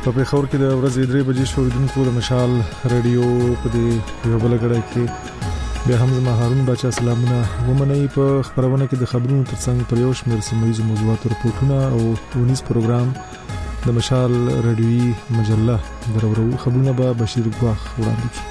په پیښور کې د ورځې 3 بجې شوریدونکو د مشال رادیو په دې یو بل غړی کې بیا هم زما هارون بچا سلامونه ومنئ. په خبرونه کې د خبرونو ترڅنګ پر یو شمېر سیمه ییزو موضوعاتو رپورټونه او ونیس پروګرام د مشال رادیوي مجله درورو خبرونه به بشیر ګواخ وړاندې کړي.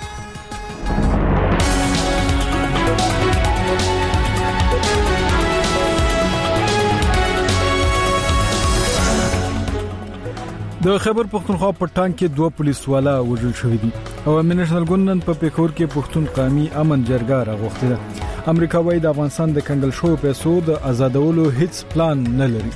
د خیبر پختونخوا په ټانک کې 2 پولیس والا وژل شوی دي او امنیشنل ګوندن په پیښور کې پختون قومي امن جرګه راغوښته ده. امریکا وايي د افغانستان د کنګل شو پیسو د آزادولو هیڅ پلان نه لري.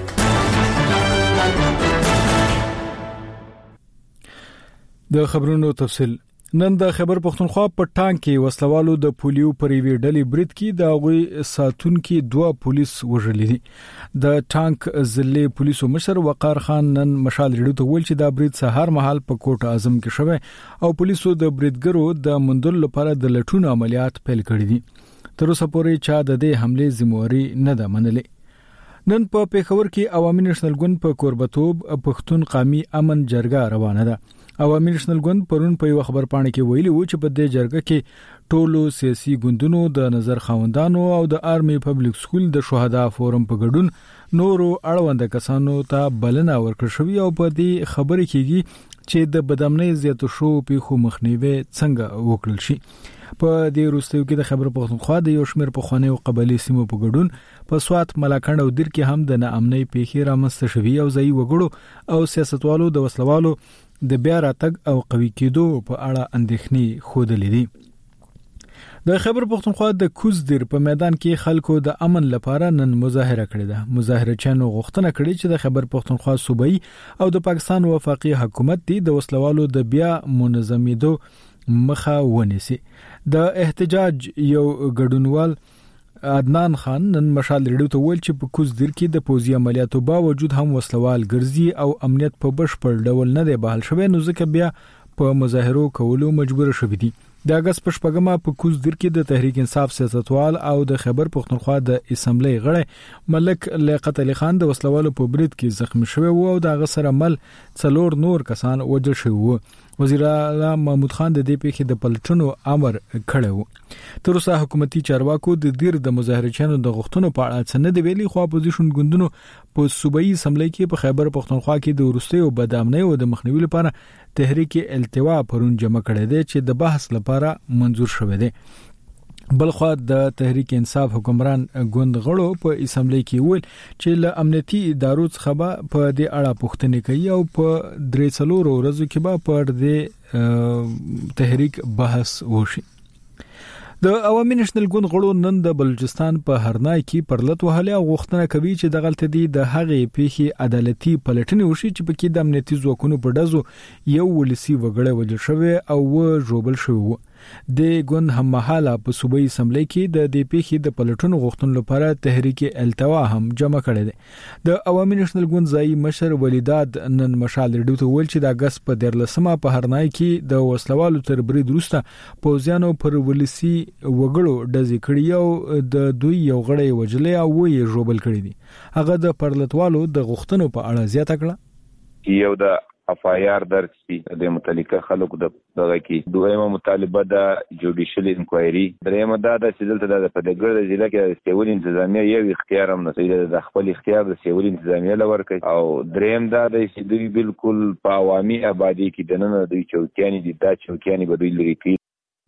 د خبرونو تفصیل. نن د خیبر پختونخوا په ټانک کې وسلوالو د پولیو پریوي ډلې برید کې د غوي ساتونکو 2 پولیس وژل دي. د ټانک ضلع پولیسو مشر وقار خان نن مشال ریډیو ته ویل چې دا برید سهار مهال په کوټ اعظم کې شوه او پولیسو د بریدګرو د مندل لپاره د لټون عملیات پیل کړی دي. تر اوسه پورې چا د دې حمله ذمہواری نه ده منلې. نن په پیښور کې عوامي نېشنل ګوند په کوربتوب پښتون قومي امن جرګه روانه ده. عوامي نېشنل ګوند پرون په یو خبر پاڼه کې ویلي و چې په دې جرګه کې ټولو سیاسي ګوندونو د نظر خاوندانو او د آرمي پبلک سکول د شهدا فورم په ګډون نورو اړوند کسانو ته بلنه ورکړ شوې او په دې خبرې کېږي چې د بدامنۍ زیاتو شو پیښو مخنیوي څنګه وکړل شي. په دې وروستیو کې د خیبر پختونخوا د یو شمېر پخواني او قبلي سیمو په ګډون په سوات ملاکنډ او دیر کې هم د ناامنۍ پیښې رامنځته شوې او ځای وګړو او سیاستوالو د وسلوالو د بیا راتګ او قوي کېدو په اړه اندېښنې خوده لیدي. د خیبر پختونخوا د کوزدیر په میدان کې خلکو د امن لپاره نن مظاهره کړې ده. مظاهرچیانو غوښتنه کړې چې د خیبر پختونخوا صوبایي او د پاکستان وفاقي حکومت د وسلوالو د بیا منظمېدو مخه ونیسي. د احتجاج یو ګډونوال عدنان خان نن مشال ریډیو ته ویل چې په کوزدیر کې د پوځي عملیاتو باوجود هم وسلوال ګرځي او امنیت په بشپړ ډول نه دی بحال شوی نو ځکه بیا په مظاهرو کولو مجبور شوی دي. د اگست په شپږمه په کوزدیر کې د تحریک انصاف سیاستوال او د خیبر پختونخوا د اسمبلی غړی ملک لیاقت علي خان د وسلوالو په برید کې زخمی شوی و او د غسر عمل 4 نور کسان وژل شوی و. وزیر اعلی محمود خان د دې پیښې د پلټنو امر کړی و. تر اوسه حکومتي چارواکو د دیر د مظاهرچیانو د غوښتنو په اړه څه نه دی ویلي خو اپوزیشن ګوندونو په صوبایي اسمبلی کې په خیبر پختونخوا کې د ورستیو بدامنۍ او د مخنیوي لپاره تحریک التوا پرون جمع کړی دی چې د بحث لپاره منظور شوی دی. بلخو د تحریک انصاف حکمران ګوند غړو په اسمبلی کې ویل چې له امنیتي ادارو څخه په دې اړه پوښتنې کوي او په 3 ورځو کې به پر دې تحریک بحث وشي. د عوامي نېشنل ګوند غړو نن د بلوچستان په هرنای کې پرلط وهله او غوښتنه کوي چې د غلطۍ د هغې پیښې عدالتي پلټنې وشي چې پکې د امنیتي ځواکونو په ډزو یو ولسی وګړی وژل شوی او ژوبل شوی و. د ګوند هم مهاله په صوبایي اسمبلی کې د دې پیښې د پلټنو غوښتنو لپاره تحریک التوا هم جمع کړی دی. د عوامي نېشنل ګوند ځایي مشر ولیداد نن مشال ریډیو ته ویل چې د اگست په 14مه په هرنای کې د وسلوالو تر برید وروسته پوځیانو پر ولسی وګړو ډزې کړې او د دوی یو غړی وژلې او یې ژوبل کړی دي. هغه د پرلطوالو د غوښتنو په اړه زیاته کړه. یو د افایار درس د متعلقه خلکو دغه کې دویمه مطالبه د جوډیشل انکوایري درېمه دا د سیدل ته د پدګر د ضلع کې د سیول انتظامیه یو اختیار هم نه د خپل اختیار د سیول انتظامیه لور کوي او درېم دا د سیدوی بالکل په عوامي آبادی کې د نن دوی چوکیانی دي دا چوکیانی به دوی لري کوي.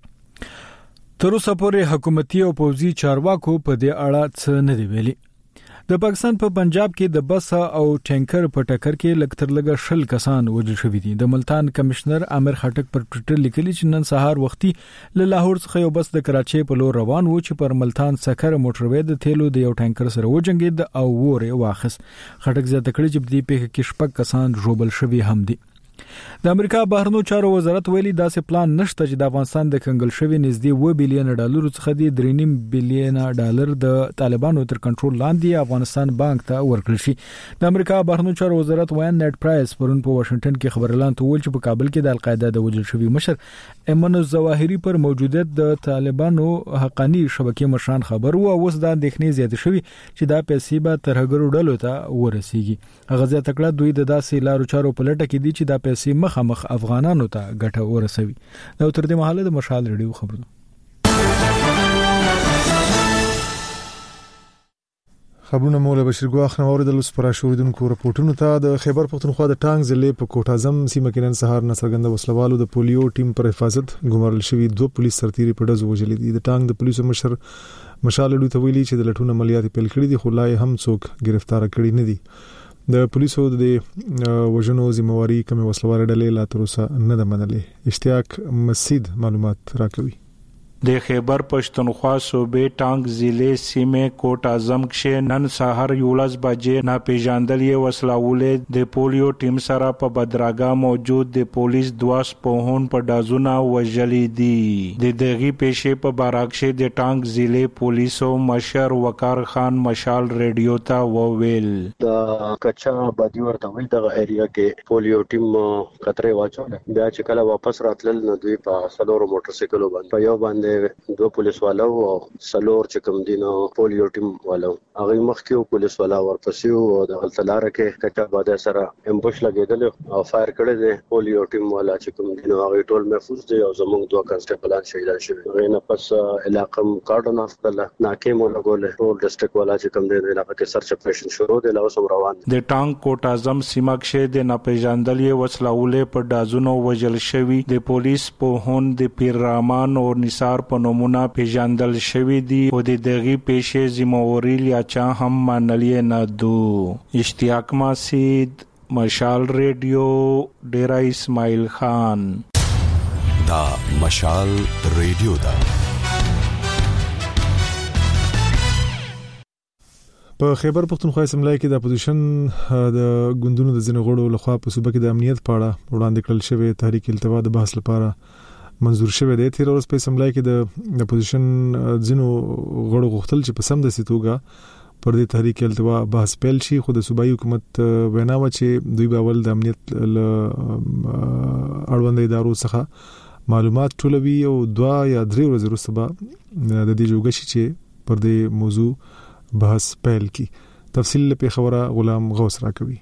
تر اوسه پورې حکومتي او پوځي چارواکو په دې اړه څه نه دی ویلي. د پاکستان په پنجاب کې د بس او ټینکر په ټکر کې لکتر لګه 10 کسان وژل شوي دي. د ملتان کمشنر عامر خټک پر ټویټر لیکلي چې نن سهار وختي له لاهور څخه یو بس د کراچۍ په لور روان و چې پر ملتان سکر موټروي د تیلو د یو ټینکر سره وجنګید او وره واخس. خټک زیاته کړی چې په دې پیښه کې 6 کسان ژوبل شوي هم دي. د امریکا بهرنیو چارو وزارت ویلي داسې پلان نشته چې د افغانستان د کنګل شوی نږدې 2 بلین ډالر څخه د 3.5 بلین ډالر د طالبانو تر کنټرول لاندې افغانستان بانک ته ورکړل شي. د امریکا بهرنیو چارو وزارت وایي نیټ پرایس پرون په واشنگټن کې خبر اعلان کول چې په کابل کې د القاعده د وژل شوی مشر ایمن الظواهری پر موجودیت د طالبانو حقانی شبکې مشران خبر وو. اوس دا اندېښنې زیات شوي چې دا پیسې به ترهګرو ډلو ته ورسیږي. غزا تکړه دوی د داسې لارو چارو په لټه کې دي چې دا پیسې مخامخ افغانانو ته ګټه ورسوي. دا تر دې مهاله د مشال ریډیو خبرونه. خبرونه مولا بشیر ګواخ نو اوریدل سپرا شوریدونکو رپورټونو ته. د خیبر پختونخوا د ټانګ ضلع په کوټ اعظم سیمه کې نن سهار نسرګند وسلوالو د پولیو ټیم پر حفاظت ګمارل شوی 2 پولیس سرتیري په ډزو وژل دي. د ټانګ د پولیسو مشر مشال ډوی ته ویلي چې د لټون عملیات پیل کړي دي خو لا هم څوک گرفتار کړي نه دي. د پولیسو د وژنو ذمہواری کوم وسلوال ډلې لا تر اوسه نه ده منلې. اشتیاق مسجد معلومات راکوي. د خیبر پښتونخوا صوبې ټانګ ضلع سیمه کوټ اعظم کې نن سهار 11 بجې ناپېژاندلې وسلاولې د پولیو ټیم سره په بدراګه موجود د پولیس 2 سپوهون په دازونه وژلې دي. د دغه پیښې په باراکشه د ټانګ ضلع پولیسو مشر وقار خان مشال ریډیو ته وویل د کچا بادي ورته ویل د ایریا کې پولیو ټیم کترې واچول بیا چې کله واپس راتلل نو دوی په سلور موټر سایکل باندې یو باندې 2 پولیس والو او سلور چې کوم دینو پولیو ټیم والو هغه مخکې پولیس والا ورپسې او د غلطلار کې کچا باندې سره امبوش لګیدل او فایر کړی دی. پولیو ټیم والا چې کوم دینو هغه ټول محفوظ دي او زموږ 2 کانسټیبلان شهیدان شوي. هغه نه پس علاقه کارډن اف کله ناکې مو لګول ټول ډسټریکټ والا چې کوم دی علاقه کې سرچ اپریشن شروع دی لا اوس روان دي. د ټانګ کوټ اعظم سیمه کې د ناپېژاندلې وسلاولې په دازونو وژل شوی د پولیس په هون د پیر رحمان او نثار په نومونه پیژندل شوی دی او د دغه پیښې ذمہواری لیاچا هم منلې نه دو. اشتیاق مسجد مشال ریډیو ډیرا اسماعیل خان. دا مشال ریډیو دا په خیبر پختونخوا اسمبلی کې د اپوزیشن د ګوندونو د ځینو غړو لخوا په صوبه کې د امنیت په اړه وړاندې کړل شوی تحریک التوا د بحث لپاره منظور شوی دی. تیر ورځ په اسمبلی کې د اپوزیشن ځینو غړو غوښتل چې په سم د سیتوګه پر دې تحریک التوا بحث پیل شي خو د صوبایي حکومت وینا و چې دوی به ول د امنیت اړوند ادارو څخه معلومات ټولوي او 2 یا 3 ورځې وروسته به د دې جوګه شي چې پر دې موضوع بحث پیل کی. تفصیل په خبره غلام غوث راکوي.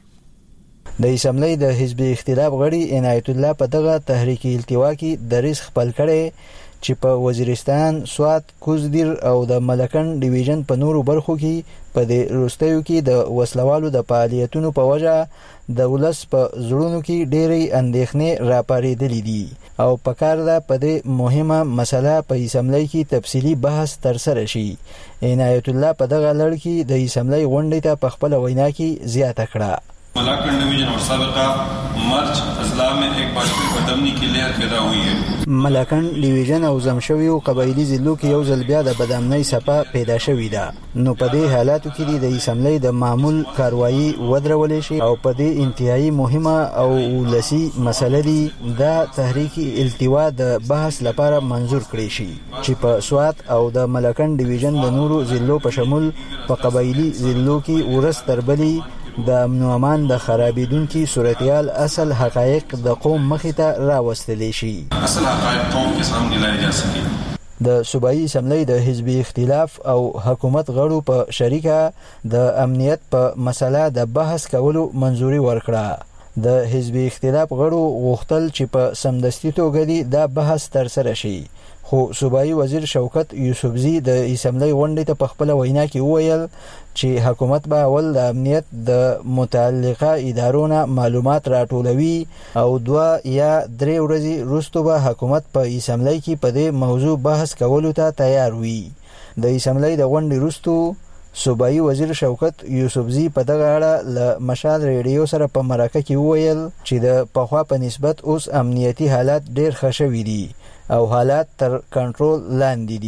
د اسمبلی د حزب اختلاف غړي عنایت الله په دغه تحریک التوا کې دریس خپل کړي چې په وزیرستان، سوات، کوزدیر او د ملکن ډیویژن په نورو برخو کې په دې وروستیو کې د وسلوالو د فعالیتونو په وجه د ولس په زړونو کې ډېرې اندېښنې راپارېدلې دي او په کار ده په دې مهمه مسله په اسمبلی کې تفصیلي بحث ترسره شي. عنایت الله په دغه لړ کې د اسمبلی غونډې ته په خپله وینا کې زیاته کړه. ملاکنڈ ڈویژن اور سابقہ مرچ اضلاع میں ایک باشندے کو دمنی کی لہر پیدا ہوئی ہے. ملاکنڈ ډیویژن او زمشویو قبایلی ضلعو کې یو ځل بیا د بدامنۍ څپه پیدا شوې ده. نو په دې حالاتو کې د اسمبلی د معمول کاروایی ودرولې شي او په دې انتهایی مهمه او ولسی مسله دي دا تحریک التوا د بحث لپاره منظور کړي شي چې په سوات او د ملاکنډ ډیویژن د نورو ضلعو په شمول په قبایلی ضلعو کې ورس تربلی د امن و امان د خرابېدونکي صورتحال اصل حقایق د قوم مخې ته راوستلی شي. اصل حقایق قوم کې سامنے لای جا سکي. د صوبایي اسمبلی د حزب اختلاف او حکومت غړو په شریکه د امنیت په مسله د بحث کولو منظوري ورکړه. د حزب اختلاف غړو غوښتل چې په سمدستي توګه دا بحث ترسره شي خو صوبایي وزیر شوکت یوسفزي د اسمبلی غونډې ته په خپله وینا کې وویل چې حکومت به اول د امنیت د متعلقه ادارو نه معلومات راټولوي او 2 یا 3 ورځې وروسته به حکومت په اسمبلی کې په دې موضوع بحث کولو ته تیار وي. د اسمبلی د غونډې وروسته صوبایي وزیر شوکت یوسفزي په دغه اړه له مشال ریډیو سره په مرکه کې وویل چې د پخوا په نسبت اوس امنیتي حالات ډېر ښه شوي دي او حالات تر کنټرول لاندې دي.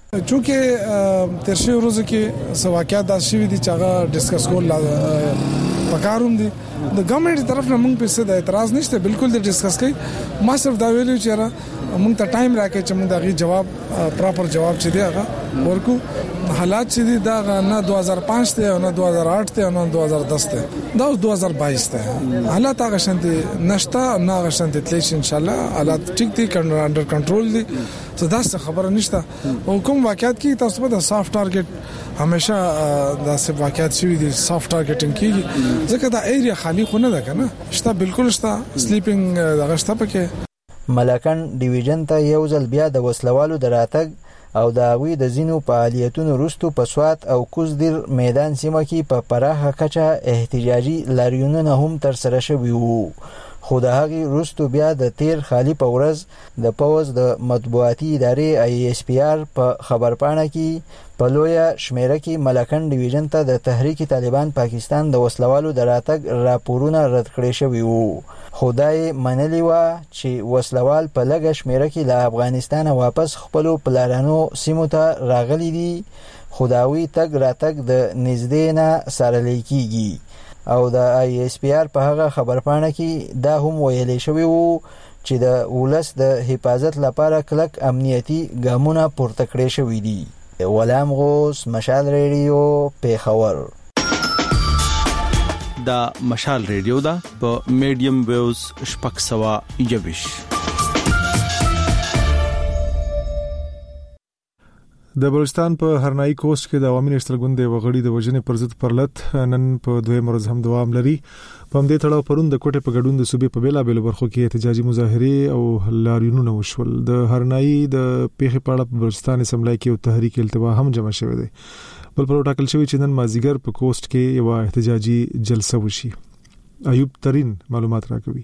چونکه ترشي ورځ کې سواکیا د شوی دي چې هغه ډیسکس کول پکاروم دي د ګورنمنت طرف نه موږ په څه د اعتراض نشته بالکل د ډیسکس کوي ما صرف دا ویلو چې موږ ته ټایم راکې چې موږ دا غي جواب پراپر جواب چې دی هغه ورکو حالات چې دي دا نه 2005 ته نه 2008 ته نه 2010 ته دا 2022 ته حالات هغه شانتي نشته نه هغه شانتي تلش ان شاء الله حالات ټیک دي انډر کنټرول دي څه دا څه خبره نشته حکومت واقعیت کې تاسو په سافټ ټارګټ همیشه دا څه واقعیت شوی دي سافټ ټارګټینګ کیږي ځکه دا ایریا خالی خو نه ده کنه شته بالکل شته سلیپینګ دغه شته پکې ملکن ډیویژن ته یو ځل بیا د وسلوالو دراتګ او د هغوی د ځینو فعالیتونو وروسته په سوات او کوزدیر میدان سیمه کې په پراخه کچه احتجاجي لاریونونه هم ترسره شوي وو خو د هغې وروسته بیا د تیر خالي په ورځ د پوځ د مطبوعاتي ادارې ISPR په خبرپاڼه کې په لویه شمیره کې ملکن ډیویژن ته د تحریک طالبان پاکستان د وسلوالو د راتګ راپورونه رد کړي شوي وو خو دا یې منلې وه چې وسلوال په لږه شمیره کې له افغانستانه واپس خپلو پلارانو سیمو ته راغلي دي خو د هغوی تګ راتګ د نږدې نه څارلی کیږي او د ISPR په هغه خبرپاڼه کې دا هم ویلي شوی وو چې د ولس د حفاظت لپاره کلک امنیتي ګامونه پورته کړی شوي دي غلام غوث مشال ریډیو پیښور دا مشال ریډیو دا په میډیم ویوز شپږ سوه یویش د بلوچستان په هرنائی کوست کې د عوامي نېشنل ګوند د وغړي د وژنې پر ضد پرلط نن په دویم ورځ هم دوام لري په همدې تړاو پرون د کوټې په ګډون د صوبې په بیلابېلو برخو کې احتجاجي مظاهرې او لاریونونه وشول د هرنائی د پیښې په اړه په بلوچستان اسمبلی کې یو تحریک التوا هم جمع شوی دی بل پر ټاکل شوی چې نن مازیګر په کوست کې یو احتجاجي جلسه وشي ایوب ترين معلومات راکوي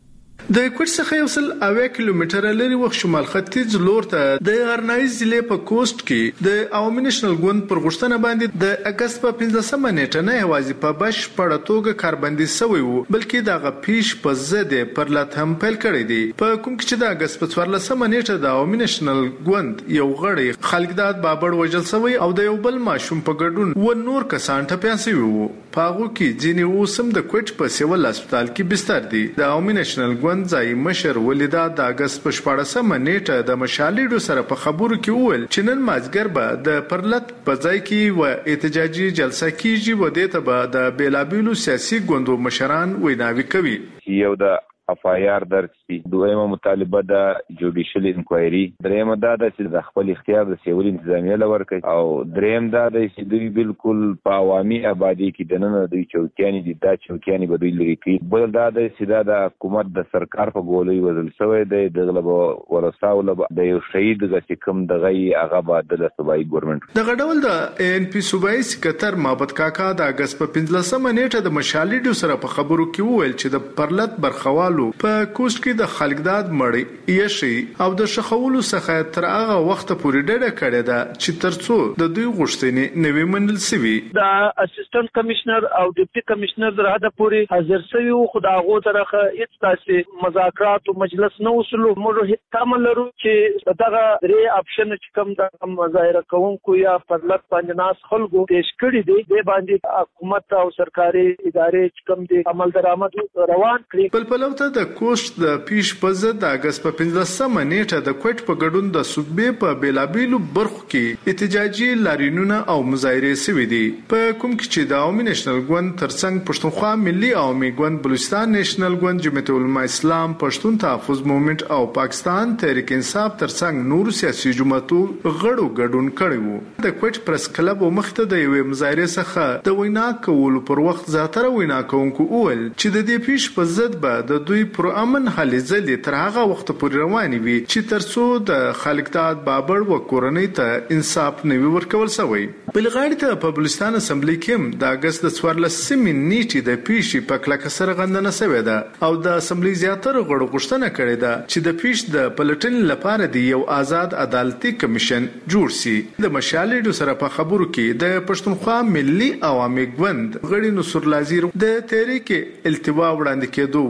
د کوټ څخه یو سل 9 کیلومتره لري وخت شمال ختیځ لور ته د هرنائی ضلع په کوست کې د عوامي نېشنل ګوند پر غوښتنه باندې د اگست په 15 نیټه نه یوازې په بش پړه توګه کاربندي شوی وو بلکې دغه پیش په زده پر لات هم پیل کړی دی په کوم کې چې د اگست په 14 نیټه د عوامي نېشنل ګوند یو غړی خالقداد بابړ وژل شوی او د یو بل ماشوم په ګډون و نور کسان ټپيان شوی وو په هغه کې ځینې اوسم د کوټ په سیول هسپتال کې بستر دي د عوامي نېشنل ګوند ځای مشر ولیدا د اگست په 14 نیټه د مشالېډو سره په خبرو کې وویل چې نن مازګر به د پرلط په ځای کې و احتجاجي جلسه کیږي و د ته به د بیلابیلو سیاسي ګوندو مشران ویناوي کوي یو د FIR درج شي دویمه مطالبه د جوډیشل انکوایري درېمه دا چې د خپل اختیار د سیول انتظامیه لور کوي او درېم دا چې دوی بالکل په عوامي آبادی کې د نن دوی چوکیانی دي دا چوکیانی به دوی لري کوي بل دا چې د حکومت د سرکار په ګولوي وزل شوی دی د غلبو ورساو د یو شهید د کوم دغه هغه بعد د صوبایي ګورنمنت د غډول د ANP صوبایي سکرټر محمد کاکا د اگست په 15 نیټه د مشالېډو سره په خبرو کې وویل چې د پرلط برخوال په کوست کې د خالقداد مړی یشي او د شخولو څخه تر هغه وخت پورې ډډه کړې ده چې ترڅو د دوی غوښتنې نوې منل سوي د اسسټنټ کمشنر او ډیپټي کمشنر درته پورې حاضر سوي خو دا غو طرفه هیڅ تاسو مذاکرات او مجلس نه وصلو موږ هیڅ تمل لرو چې دغه درې اپشن چې کوم د مظاهره کوونکو یا پرلط باندې ناس خلکو پیش کړی دی د باندې حکومت او سرکاري ادارې چې کوم دي عمل درآمد روان کړی بل پلوته د کوست د پیش په ضد د اگست په 15 نیټه د کوټ په ګډون د صوبې په بیلابیلو برخو کې احتجاجي لاریونونه او مظاهرې شوي دي په کوم کې چې د عوامي نېشنل ګوند ترڅنګ پښتونخوا ملي عوامي ګوند بلوچستان نېشنل ګوند جمعیت العلماء اسلام پښتون تحفظ موومېنټ او پاکستان تحریک انصاف ترڅنګ نور سیاسي جماعتو غړو ګډون کړي وو د کوټ پریس کلب مخته د یوې مظاهرې څخه د وینا کولو پر وخت زیاتره وینا کوونکو اول چې د دې پیش په ضد به د دوی پر امن هلې ځلې تر هغه وخت پورې روانې وي چې ترڅو د خالقداد بابړ و کورنۍ ته انصاف نه وي ورکول شوی بل غاړې ته په بلوچستان اسمبلی کې د اگست د 14 نیټې د پیښې په کلکه سره غندنه شوې ده او د اسمبلی زیاتره غړو غوښتنه کړې ده چې د پیښ د پلټنې لپاره دی یو آزاد عدالتي کمیشن جوړ شي د مشالېډو سره په خبرو کې د پښتونخوا ملي عوامي ګوند غړي نصر لازیر د تحریک التوا وړاندې کېدو وروسته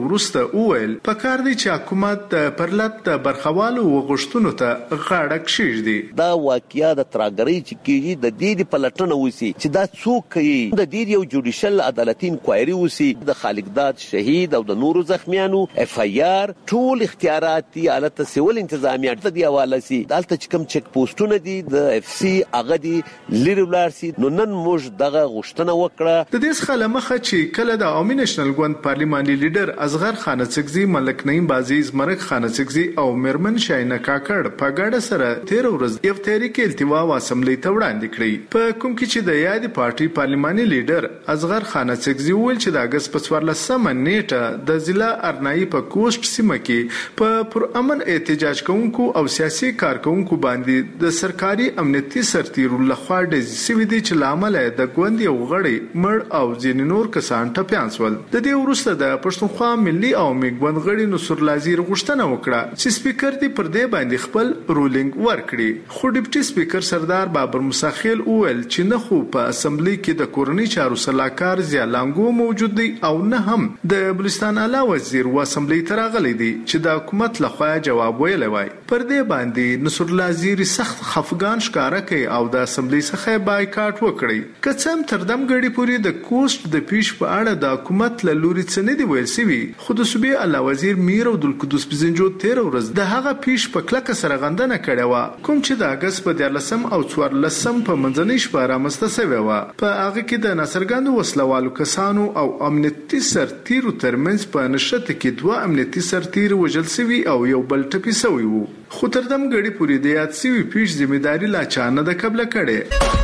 وویل پکار دی چې حکومت د پرلط د برخوالو وغوښتنو ته غاړه کښیږدي. دا واقعیا د ترګری چې کیږي د دې پلټنه وسی چې دا څوک کوي، د دې یو جوډیشل عدالتي انکوایري وسی، د خالقداد شهید او د نورو زخمیانو اف ای آر ټول اختیارات دي حالت سیول انتظامیه ته دی حواله سي. دلته چې کوم چک پوسټونه دي د اف سی هغه دي لری ولارسي. نو نن موږ دغه غوښتنه وکړه. د دې څخه مخه چې کله د عوامي نېشنل ګوند پارلماني لیډر اصغر خانڅکزي، ملک نعیم بازیز، مرک خانڅکزي او میرمن شاینه کاکړ په ګډه سره 13 ورځ یو تحریک التوا و اسمبلی ته وړاندې کړی، په کوم کې چې د یادې پارټي پارلماني لیډر اصغر خانڅکزي ویل چې د اگست په 14مه نیټه د ضلع ارنایي په کوست سیمه کې په پرامن احتجاج کوونکو او سیاسي کارکونکو باندې د سرکاري امنیتي سرتیرو لخوا ډزې شوې دي چې لامل د ګوند یو غړی مړ او ځینې نور کسان ټپیان شول. د دې وروسته د پښتونخوا ملي عوامي ګوند غړي نصر لازیر غوښتنه وکړه چې سپیکر دې پر دې باندې خپل رولینګ ورکړي، خو ډیپټي سپیکر سردار بابر مساخیل وویل چې نه خو په اسمبلی کې د کورنۍ چارو سلاکار ضیا لانګو موجود دی او نه هم د بلوچستان اعلی وزیر و اسمبلی ته راغلی دی چې د حکومت لخوا جواب ویلی وای. پر دې باندې نصر لازیر سخت خفګان ښکاره کوي او د اسمبلی څخه بایکاټ وکړي. که څه هم تر دم غړي پورې د کوست د پیش په اړه د حکومت له لوري څه نه دی ویل سوي، خو د صوبې اعلی وزیر میر عبدالقدوس بزنجو 13 ورځ د هغه پیش په کلکه سره غندنه کړې وه، کوم چې د اگست په 14 او 14 په منځنۍ شپه رامنځته شوې وه. په هغه کې د ناڅرګندو وسلوالو کسانو او امنیتي سرتیرو ترمنځ په نښته کې 2 امنیتي سرتیر وژل شوي او یو بل ټپي شوی وو، خو تر دم غړي پورې د یاد شوي پیش ذمہداري لا چا نه د قبله کړې.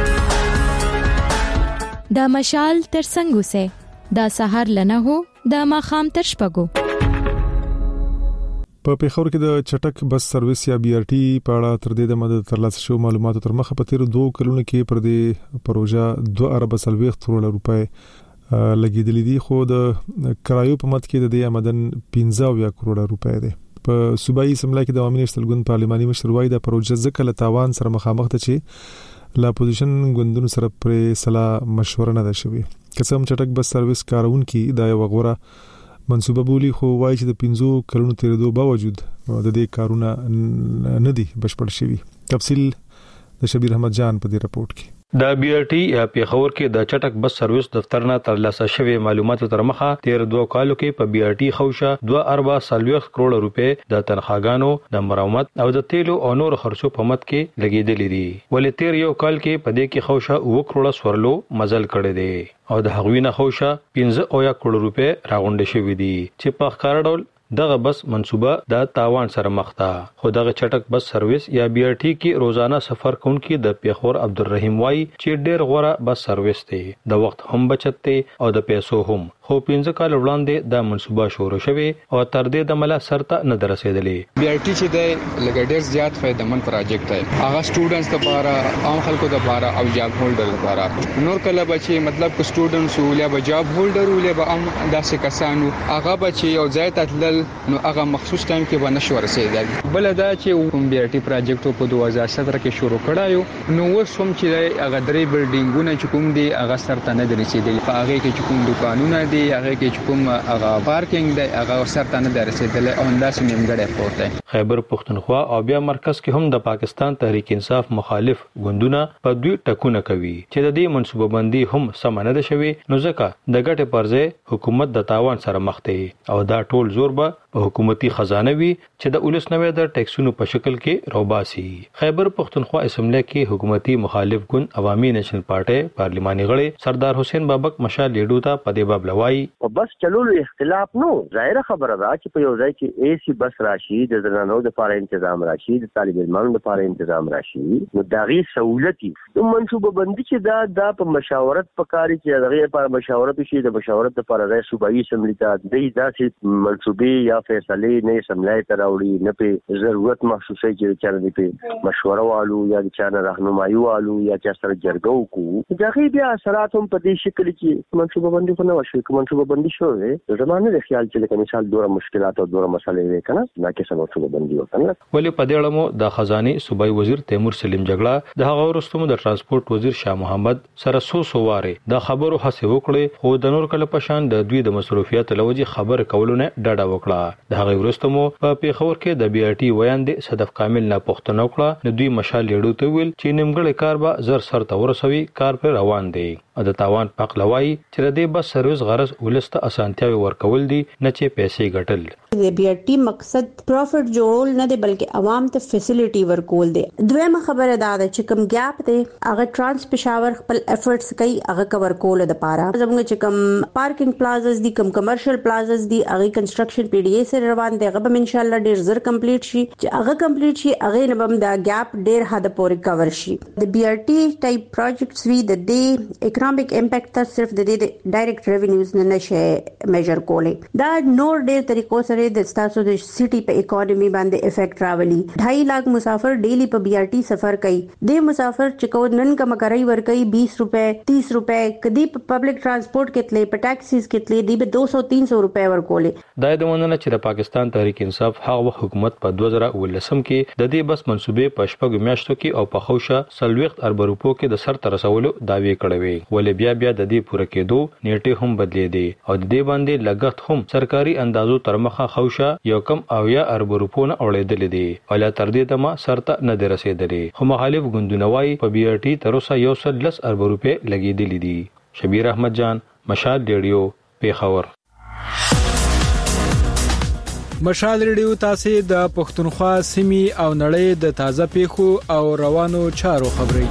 دا مشال تر څنګه سه دا سحر لنه هو دا ماخام تر شپګو. په پیښور کې د چټک بس سرویس یا بي ار ټي په اړه تر دې د مدد ترلاسه شو معلوماتو تر مخه په تیر 2 کلونو کې پر دې پروژه 2 ارب 40 کروڑ روپے لګیدلې دي، خو د کرایو په مد کې د دې آمدن 15 کروڑ روپے دي. په صوبایي اسمبلی کې د عوامي نېشنل ګوند پارلماني مشر وای د پروژه ځکه له تاوان سره مخامخ ده چې لا اپوزیشن ګوندونو سره پر صلاح مشوره نه ده شوې. قسم چټک بس سرویس کارونکي د یو غوړه منصوبه بولی، خو وایي چې د 15 کلونو تیریدو باوجود د دې کارونه نه دي بشپړ شوي. تفصیل د شبیر احمد جان په دې رپورت کې. د بي ار ټي یا پیښور کې د چټک بس سرویس دفتر نه ترلاسه شوی معلوماتو تر مخه 13 کالو کې په بي ار ټي خوشه 2 ارب 40 کروڑ روپے د تنخواګانو د مرمت او د تیلو او نور خرچو په مت کې لګیدلې دي، ولې تیر یو کال کې په دې کې خوشه 2 کروڑ سورلو مزل کړي دي او د هغوینه خوشه 15 کروڑ روپے راغونډ شوی دي چې په ښکار ډول دغه بس منصوبه د تاوان سره مخ ده. خو دغه چټک بس سرویس یا بي ار ټي کې روزانه سفر کوونکي د پیښور عبدالرحیم وای چې ډېر غوړه بس سرویس دی، د وخت هم بچت دی او د پیسو هم. خو 15 کال وړاندې د منصوبه شروع شوه او تر دې د مله سرته نه درسېدلې. بي ار ټي چې د لګډر زیات فائدمن پروجیکټ دی، هغه سټوډنټس لپاره، عام خلکو لپاره او جاب هولډر لپاره. نور کله بچي مطلب کو سټوډنټس ولیا به جاب هولډر ولیا به عام داسې کسانو هغه بچي او ځای تدل نو هغه مخصوص ټایم کې باندې شو رسیدل. بل دا چې کوم بي ار ټي پروجیکټ په 2017 کې شروع کړایو نو اوس هم چې هغه درې بلډینګونه چې کوم دي هغه سرته نه درسېدل، په هغه کې چې کوم دکانونه دي هغه کې چې کوم هغه پارکینګ دی هغه سرته نه درسېدل او انداز نیمګړی پروت دی. خیبر پښتونخوا او بیا مرکز کې هم د پاکستان تحریک انصاف مخالف ګوندونه په دوی ټکونه کوي چې د دې منصوبه بندي هم سم نه ده شوی، نو ځکه د ګټې پرځای حکومت د تاوان سره مخ دی او دا ټول زور به په حکومتي خزانه وي چې د اولس نوې د ټیکسونو په شکل کې روباسي. خیبر پښتونخوا اسمبلی کې حکومتي مخالف ګوند عوامي نېشنل پارټي پارلماني غړي سردار حسین بابک مشال لیډو ته په دې باب لوي. بس چلولو اختلاف نو ظاهره خبره ده چې په یو ځای کې اي سي بس راشي، د زنانو لپاره تنظیم راشي، د طالب علمانو لپاره تنظیم راشي، نو دغه سہولتي د منصوبه بندي چې دا په مشاورت پکاري چې دغه لپاره مشاورت شي، د مشاورت لپاره د صوبایي اسمبلی ته د داسې منصوبې یا فیصله نه سملای ته راوړي، نه په ضرورت محسوسه چې چاره په مشوره والو یا چې راهنمایي والو یا چې سره جرګو کو دغه بیا اثرات هم په دې شکل کې منصوبه بندي خو نه وشي. کوم منصوبه بندي شوې زمانه د خیال چې لکه مثال دوره مشکلات او دوره مسالې وي کنه دا کې څه منصوبه بندي وکنه. ولې په دې اړه مو د خزاني صوبایي وزیر تیمور سلیم جګړه د هغه وروسته د ترانسپورت وزیر شاه محمد سره سوواره د خبرو هڅه وکړي خو د نور کله پشان د دوی د مصروفیت لوجي خبر کولونه ډډه وکړه. د هغه وروسته مو په پیښور کې د بي ار ټي ویاندې صدف کامل نه پوښتنه وکړه نو دوی مشال لیډو ته ویل چې نیمګړی کار به زر سر ته ورسوي کار پر روان دی. د تاوان پخلوي چې د دې بس سرویس غرض ولسته اسانتیاوي ورکول دي نه چې پیسې ګټل. د بي ار ټي مقصد پروفټ جوړول نه دی بلکې عوام ته فیسیلیټي ورکول دي. دویمه خبره دا ده چې کوم ګیپ دی هغه ترانس پېښور خپل افورټس کوي هغه کور کول د پاره زموږ چې کوم پارکینګ پلازاز دي کوم کمرشل پلازاز دي هغه کنسټرکشن پی ډي اي سره روان دی هغه ان شاء الله ډیر زر کمپلیټ شي چې هغه کمپلیټ شي هغه نه بم دا ګیپ ډیر حد پورې کور شي. د بي ار ټي ټایپ پروجیکټس وی د دې اکونومیک امپیکټ تر صرف د دې ډایرکټ ریونیوز نه نشه میجر کولې دا نور ډیر طریقو سره د تاسو د سټي په اکانومي باندې افیکټ راولي. 2.5 लाख مسافر ډیلی په بي ار ټي سفر کوي. د مسافر چې کو نن کم کوي ور کوي 20 روپے 30 روپے کدی په پبلک ترانسپورت کې تلې په ټاکسیز کې تلې دی به 200-300 روپے ور کولې. دا د وننه چې د پاکستان تحریک انصاف هغه حکومت په 2019 کې د دې بس منسوبې په شپږ میاشتو کې او په خوشه 30 ارب روپو کې د سر تر رسولو داوی کړې وي. ولې بیا د دې پوره کېدو نیټه هم بدلې دي او د دې باندې لګښت هم سرکاري اندازو تر مخه خوشه یو کم او یا ارب روپو نه اورېدل دي ولا تر دې تما سرته نه دی رسیدلی. خو مخالف ګوندونه وايي په بي ار ټي تر اوسه 110 ارب روپے لګېدلې دي. شبیر احمد جان مشال ریډیو پیښور. مشال ریډیو تاسو د پښتونخوا سیمې او نړۍ د تازه پیښو او روانو چارو خبري.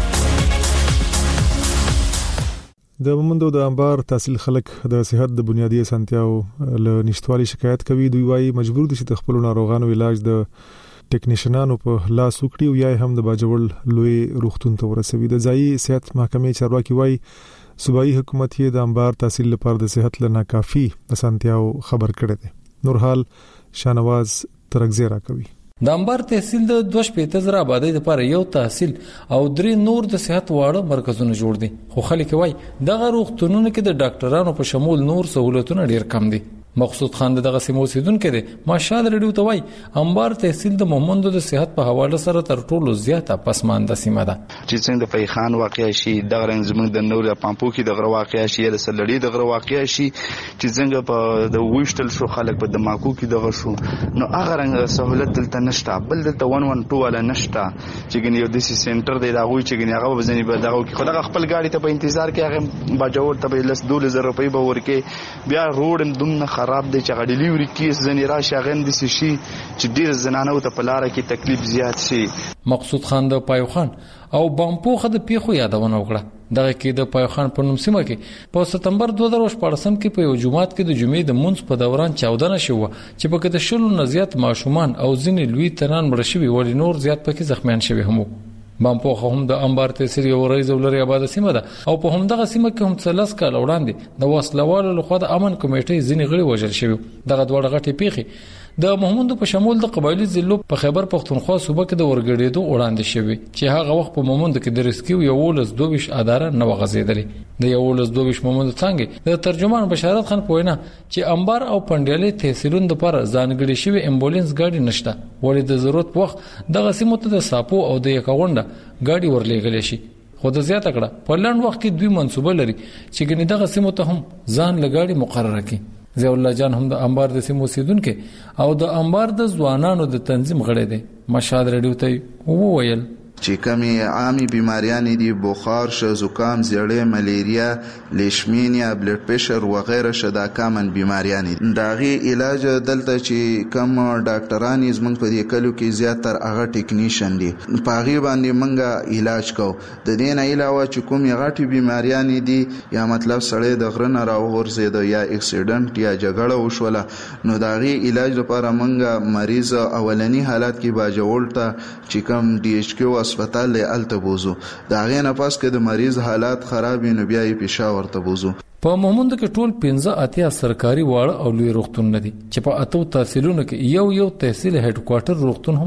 د مومندو د انبار تحصیل خلک د صحت د بنیادی اسانتیاو له نشټوالي شکایت کوي. دوی وايي مجبور دي چې خپل ناروغانو علاج د ټیکنیشنانو په لاس وکړي او یا هم د باجوړ لوی روغتون ته ورسوي. د ځایي صحت محکمې چارواکي وايي صوبایي حکومت یې د انبار تحصیل لپاره د صحت لپاره کافي اسانتیاو خبر کړی دی. نورحال شانواز ترغزیرا کوي. د انبار تحصیل د 2.5 آبادی لپاره یو تحصیل او 3 نور د صحت واړه مرکزونه جوړ دي خو خلک وایي دغه روغتونونو کې د ډاکټرانو په شمول نور سہولتونه ډیر کم دي. مقصود خان دغه سیمو سیدونکو دی ماشال ریډیو ته وای انبار تحصیل د مومندو د صحت په حواله سره تر ټولو زیاته پسمانده سیمه ده. چې څنګه د فیخان واقع شي دغه رنګ زموږ د نور پامپو کې دغه واقع شي د سلړی دغه واقع شي چې څنګه په د وښتل شو خلک په دماکو کې دغه شو نو هغه رنګ سہولت دلته نشته بل دلته 112 ولا نشته چې ګنې یو د سی سنټر دی دا وی چې ګنې هغه وزنی به دغه کې خدای خپل گاډي ته په انتظار کې هغه باجوړ ته به 12000 روپۍ به ورکې بیا روډ دومره خراب دی چې ډیلیوري کیس زنی راشه غند سي شي چې ډیر زنانه او ته پلاره کې تکلیف زیات شي. مقصود خان د پایوخان او بامپوخه د پیخو یادونه وکړه. دغه کې د پایوخان په نوم سیمه کې په سپتمبر 2014 کې په یو جمعات کې د جمعې د منځ په دوران 14 شو چې په کې د شلو نه زیات ماشومان او ځینې لوی تنان مړ شوي ول نور زیات پکې زخمیان شوي هم. بامپوخه هم د انبار تحصیل یو رئیس ولري آباد سیمه ده او په همدغه سیمه کې هم 30 کال وړاندې د وسلوالو لخوا د امن کمیټې ځینې غړي وژل شوي. دغه دوه غټي پیخي د محمود په شمول د قبایلی ضلعو په خیبر پختونخوا صوبه کې د ورګړېدو وړاندې شوی چې هغه وخت په محمود کې د ریسکیو یو ولس 22 اداره نه وغځېدلې. د یو ولس 22 محمود څنګه د ترجمان بشارت خان پوینا چې انبار او پندیالي تحصیلون د پر ځانګړي شوی امبولانس گاډي نشته ولې د ضرورت وخت دغه سیمه ته د ساپو او د یکاونډه گاډي ورلېګل شي. خو د زیاته کړه په لاند وخت کې دوی منسوبه لري چې ګنې دغه سیمه ته هم ځان لګاډي مقرره کړي. ضیاء الله جان هم د انبار د سیمو سیدونکو او د انبار د ځوانانو د تنظیم غړي دي. مشاد ریډیو ته وویل چې کمی عامي بیماریاں دي بخار شه زکام زیړې ملیریا لیشمینیا بلډ پریشر و غیره شدا کامن بیماریاں دي. داغي علاج دلته چې کم ډاکټران زمنګ په دې کلو کې زیاتره هغه ټیکنیشن دي پاغي باندې منګه علاج کو. د دې نه علاوه چې کوم غټي بیماریاں دي یا مطلب سړی د غرنه راوغورځید یا اکسیډنټ یا جګړه وشوله نو داغي علاج لپاره منګه مریض اولنی حالت کې باجوړتا چې کم ډي ایچ کیو هسپتال له الته بوزو دا غي نه پاس کې د مریض حالات خراب نو بیا یې پېښور ته بوزو. په محمود کې ټول 15 سرکاري واړه او لوی روغتون دي چې په اتو تحصیلونو کې یو تحصیل هډ کوارټر روغتون هم شته.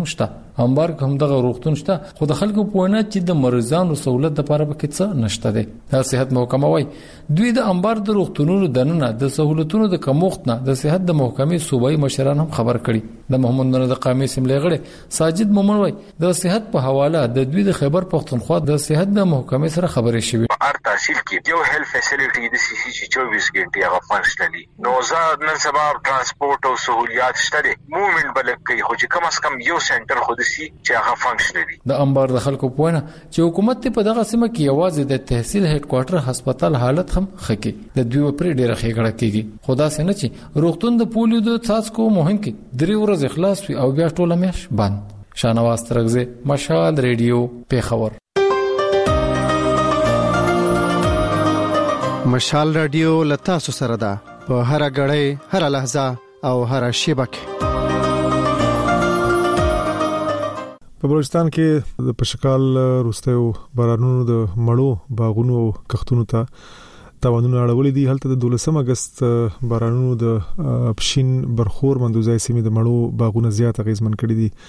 انبار کوم دغه روغتون شته خو د خلکو په ونه چې د مریضانو سہولت لپاره پکې څه نشته دی. د صحت محکمه وایي دوی د انبار د روغتونونو دننه د سہولتونو د کمښت نه د صحت د محکمې صوبایي مشران هم خبر کړي. د محمد نور د قامې سیملې غړي ساجد مومن وایي د صحت په حواله د دوی د خیبر پختونخوا د صحت د محکمې سره خبرې شوې. هر تحصیل کې یو هیلث فیسیلیټي د سی سی چې 24 غنټې هغه فنکشنالي نو زاد نن سبا ترانسپورت او سہولیات شته موومنت بلکې خو چې کم از کم یو سنټر خو د سی چې هغه فنکشنالي د انبار د خلکو په ونه چې حکومت په دغه سیمه کې یوازې د تحصیل هډ کوارټر هسپتال حالت هم خکې د دوی پر ډیره خېګړه کیږي. خدا سينه چې روغتون د پولیو د څاڅکو مهم کې 3 ورځې خلاص وي او بیا ټوله میش بند. شانواز ترغزه مشال ریډیو پیښور. مشال رادیو لتا سره ده په هر غړې هر لحظه او هر شیبه کې. په بلوچستان کې د پشکال روستیو بارانونو د مړو باغونو او کښتونو ته تاوانونه اړولې دي. هلته د 12 اگست بارانونو د پښین برخور مندوزای سیمې د مړو باغونه زیات اغیزمن کړي دي.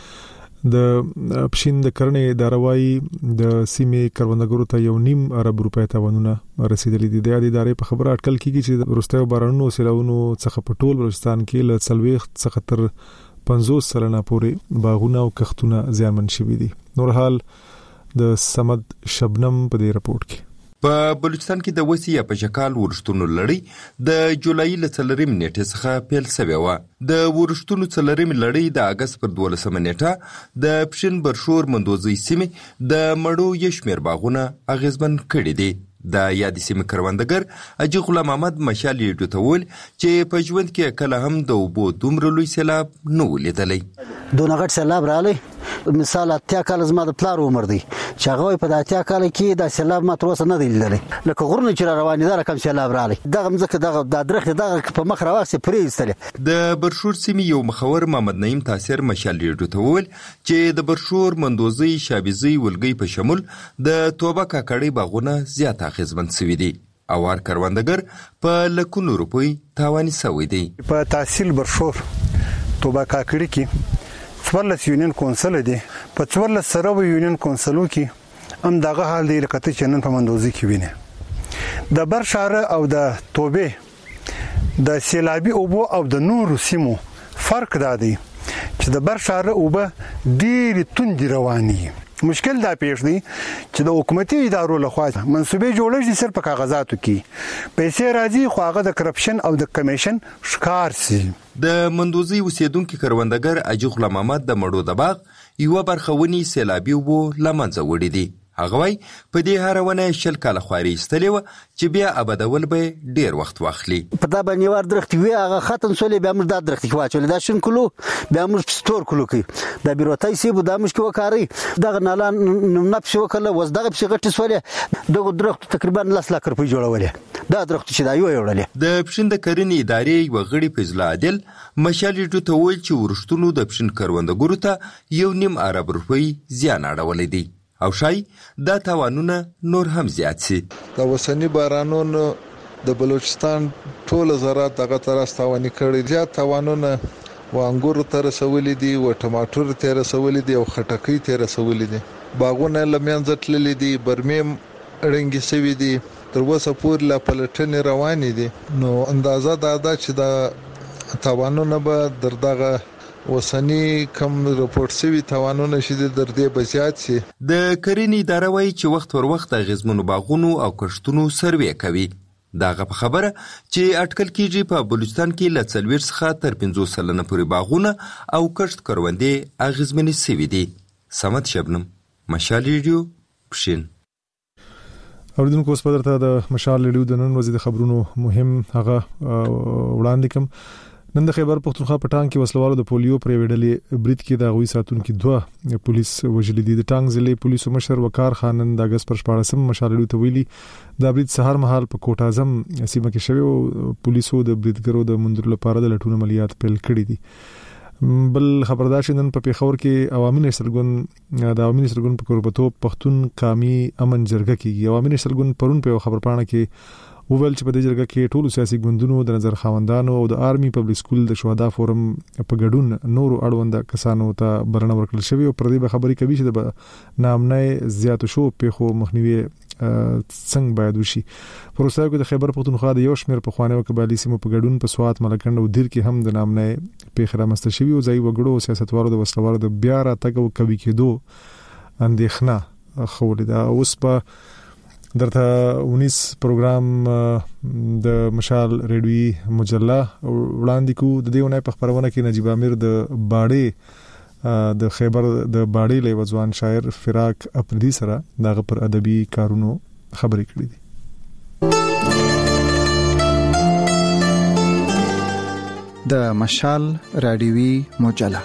د پښین د کرنې داروای د سیمې کروندګرو ته 1.5 ارب روپۍ تاوانونه رسیدلې دي. د ادارې په خبره اټکل کیږي چې د روستیو بارانونو سیلاونو څخه په ټول بلوچستان کې له 40 څخه تر 50 سلنه پورې باغونه او کښتونه زیانمن شوي دي. نور حال د سمد شبنم په دې رپورت کې. په بلوچستان کې د وسی یا پشکال ورشتونو لړۍ د جولای ل 4 نیټه څخه پیل شوی و. د ورشتونو 4 لړۍ د اگست پر 12 نیټه د پښین برشور مندوزي سیمې د مړو یشمیر باغونه اغیزمن کړي دي. د یادې سیمې کروندګر اجي غلام محمد مشال ریډیو ته ویل چې په ژوند کې کله هم د اوبو دومره لوی سیلاب نه ولیدلی. دونه غټ سیلاب راغلی مثال اتیا کال زما د پلار عمر دی چې هغه په د اتیا کال کې د سیلاب ما تر اوسه نه دی لیدلی. لکه غرونه چې روانې ده رقم سیلاب راغلی دغه مځکه دغه د درخت دغه په مخ راوخسي پرې ایستلې. د برشور سیمې یو مخور محمد نعیم تاثیر مشال ریډیو ته ویل چې د برشور مندوزي شابيزي ولګي په شمول د توبه کاکړي باغونه زیات اغیزمن شوي دي. اوار کروندګر په لکونو روپۍ تاواني شوی دی. په تحصیل برشور توبه کاکړي کې 14 یونین کونسل دي. په 14 سره یونین کونسلو کې هم دغه حال دی لکه چې نن په مندوزي کې ویني. د برشاره او د توبه د سیلابي اوبو او د نورو سیمو فرق دا دی چې د برشاره اوبه ډېر توند رواني. مشکل دا پیښ دی چې د حکومتي ادارو لخوا منسوبې جوړش دي سر په کاغذاتو کې پیسې راځي خو هغه د کرپشن او د کمیشن ښکار سي. د مندوزي اوسیدونکو کروندګر اجي غلام محمد د مړو د باغ یو برخونی سیلابي وو لمنځه وړي دي. هغه وای په دې هرونه شل کال خواري استلې و چې بیا ابدول به ډیر وخت واخلي. په دا باندې ور درخت وی هغه ختم سولې بیا موږ د درخت کې واچول دا شین کلو بیا موږ ستور کلو کې د بیروتای سی بو د مشکو کاری دغه نالان نفس وکړه وز دغه په غټي سولې دغه درخت تقریبا 10 لک روپۍ جوړولې دا درخت چې دا یو وړلې. د پښین د کرنې ادارې وغړي فضل عادل مشالې ټو ته ویل چې ورشتونو د پښین کروندګرو ته 1.5 ارب روپۍ زیان اړولې دي او شای دا تاوانونه نور هم زیات سي. د وسنی بارانونو د بلوچستان ټول زراعت دغه تراس تاواني کړي. زیات تاوانونه و انګور تر رسولې دي و ټماټر تر رسولې دي او خټکۍ تر رسولې دي. باغونه لمنځه تللې دي برمیم رنګي سوي دي تر وسه پور لا پلټنې روانې دي. نو اندازه دا چې دا تاوانونه به دغه وسنی کم رپورټ شوی تاوانونه شیدي در دې بزیات سي. د کرنې اداره وایي چې وخت ور وخت غزمنو باغونو او کښتونو سروې کوي. داغه په خبره چې اټکل کیږي په بلوچستان کې ل 40 څخه تر 50 سلنه پورې باغونه او کښت کروندې اغیزمنې سوي دي. سمد شبنم مشال ریډیو پښین. اوریدونکو اوس په درته د مشال ریډیو د نن ورځې د خبرونو مهم هغه وړاندې کوم. نن د خیبر پختونخوا پټان کې وسلوالو د پولیو پر ویډلې برید کې د غوي ساتونکو 2 پولیس وجلې دي. د ټانګ ضلع پولیسو مشر وقار خانن د اگست پر 14 مشالړو ته ویلي د برید سهار مهال په کوټ اعظم سیمه کې شوی او پولیسو د بریدګرو د مندرلو لپاره د لټون عملیات پیل کړي دي. بل خبردار شندن په پیښور کې عوامي نشرګون په قربتو پښتون قومي امن جرګه کې عوامي نشرګون پرون په خبر پاڼه کې وویل چې په دې جرګه کې ټول سیاسي ګوندونو د نظر خاوندانو او د آرمي پبلک سکول د شهدا فورم په ګډون نورو اړوند کسانو ته برنامه ورکړل شوی او پر دې خبرې کوي چې د نامنه زیات شو په مخنیوي څنګه باید وشي. پروسه کې د خیبر پختونخوا د یو شمېر په خوانه او قبایلی سیمو په ګډون په سوات ملکند او دیر کې هم د نامنه په خرامسته شوی او ځای وګړو سیاستوالو د وسلوالو د بیا را تګ او کوي کېدو اندېښنه خولې دا. اوس په درته 19 پروګرام د مشال ریډیوي مجله وړاندې کو. د دې ونې په خبرونه کې نجیب امیر د باړې د خیبر د باړې له ځوان شاعر فراق اپریدي سره دغه پر ادبي کارونو خبرې کړې دي. د مشال رادیوي مجله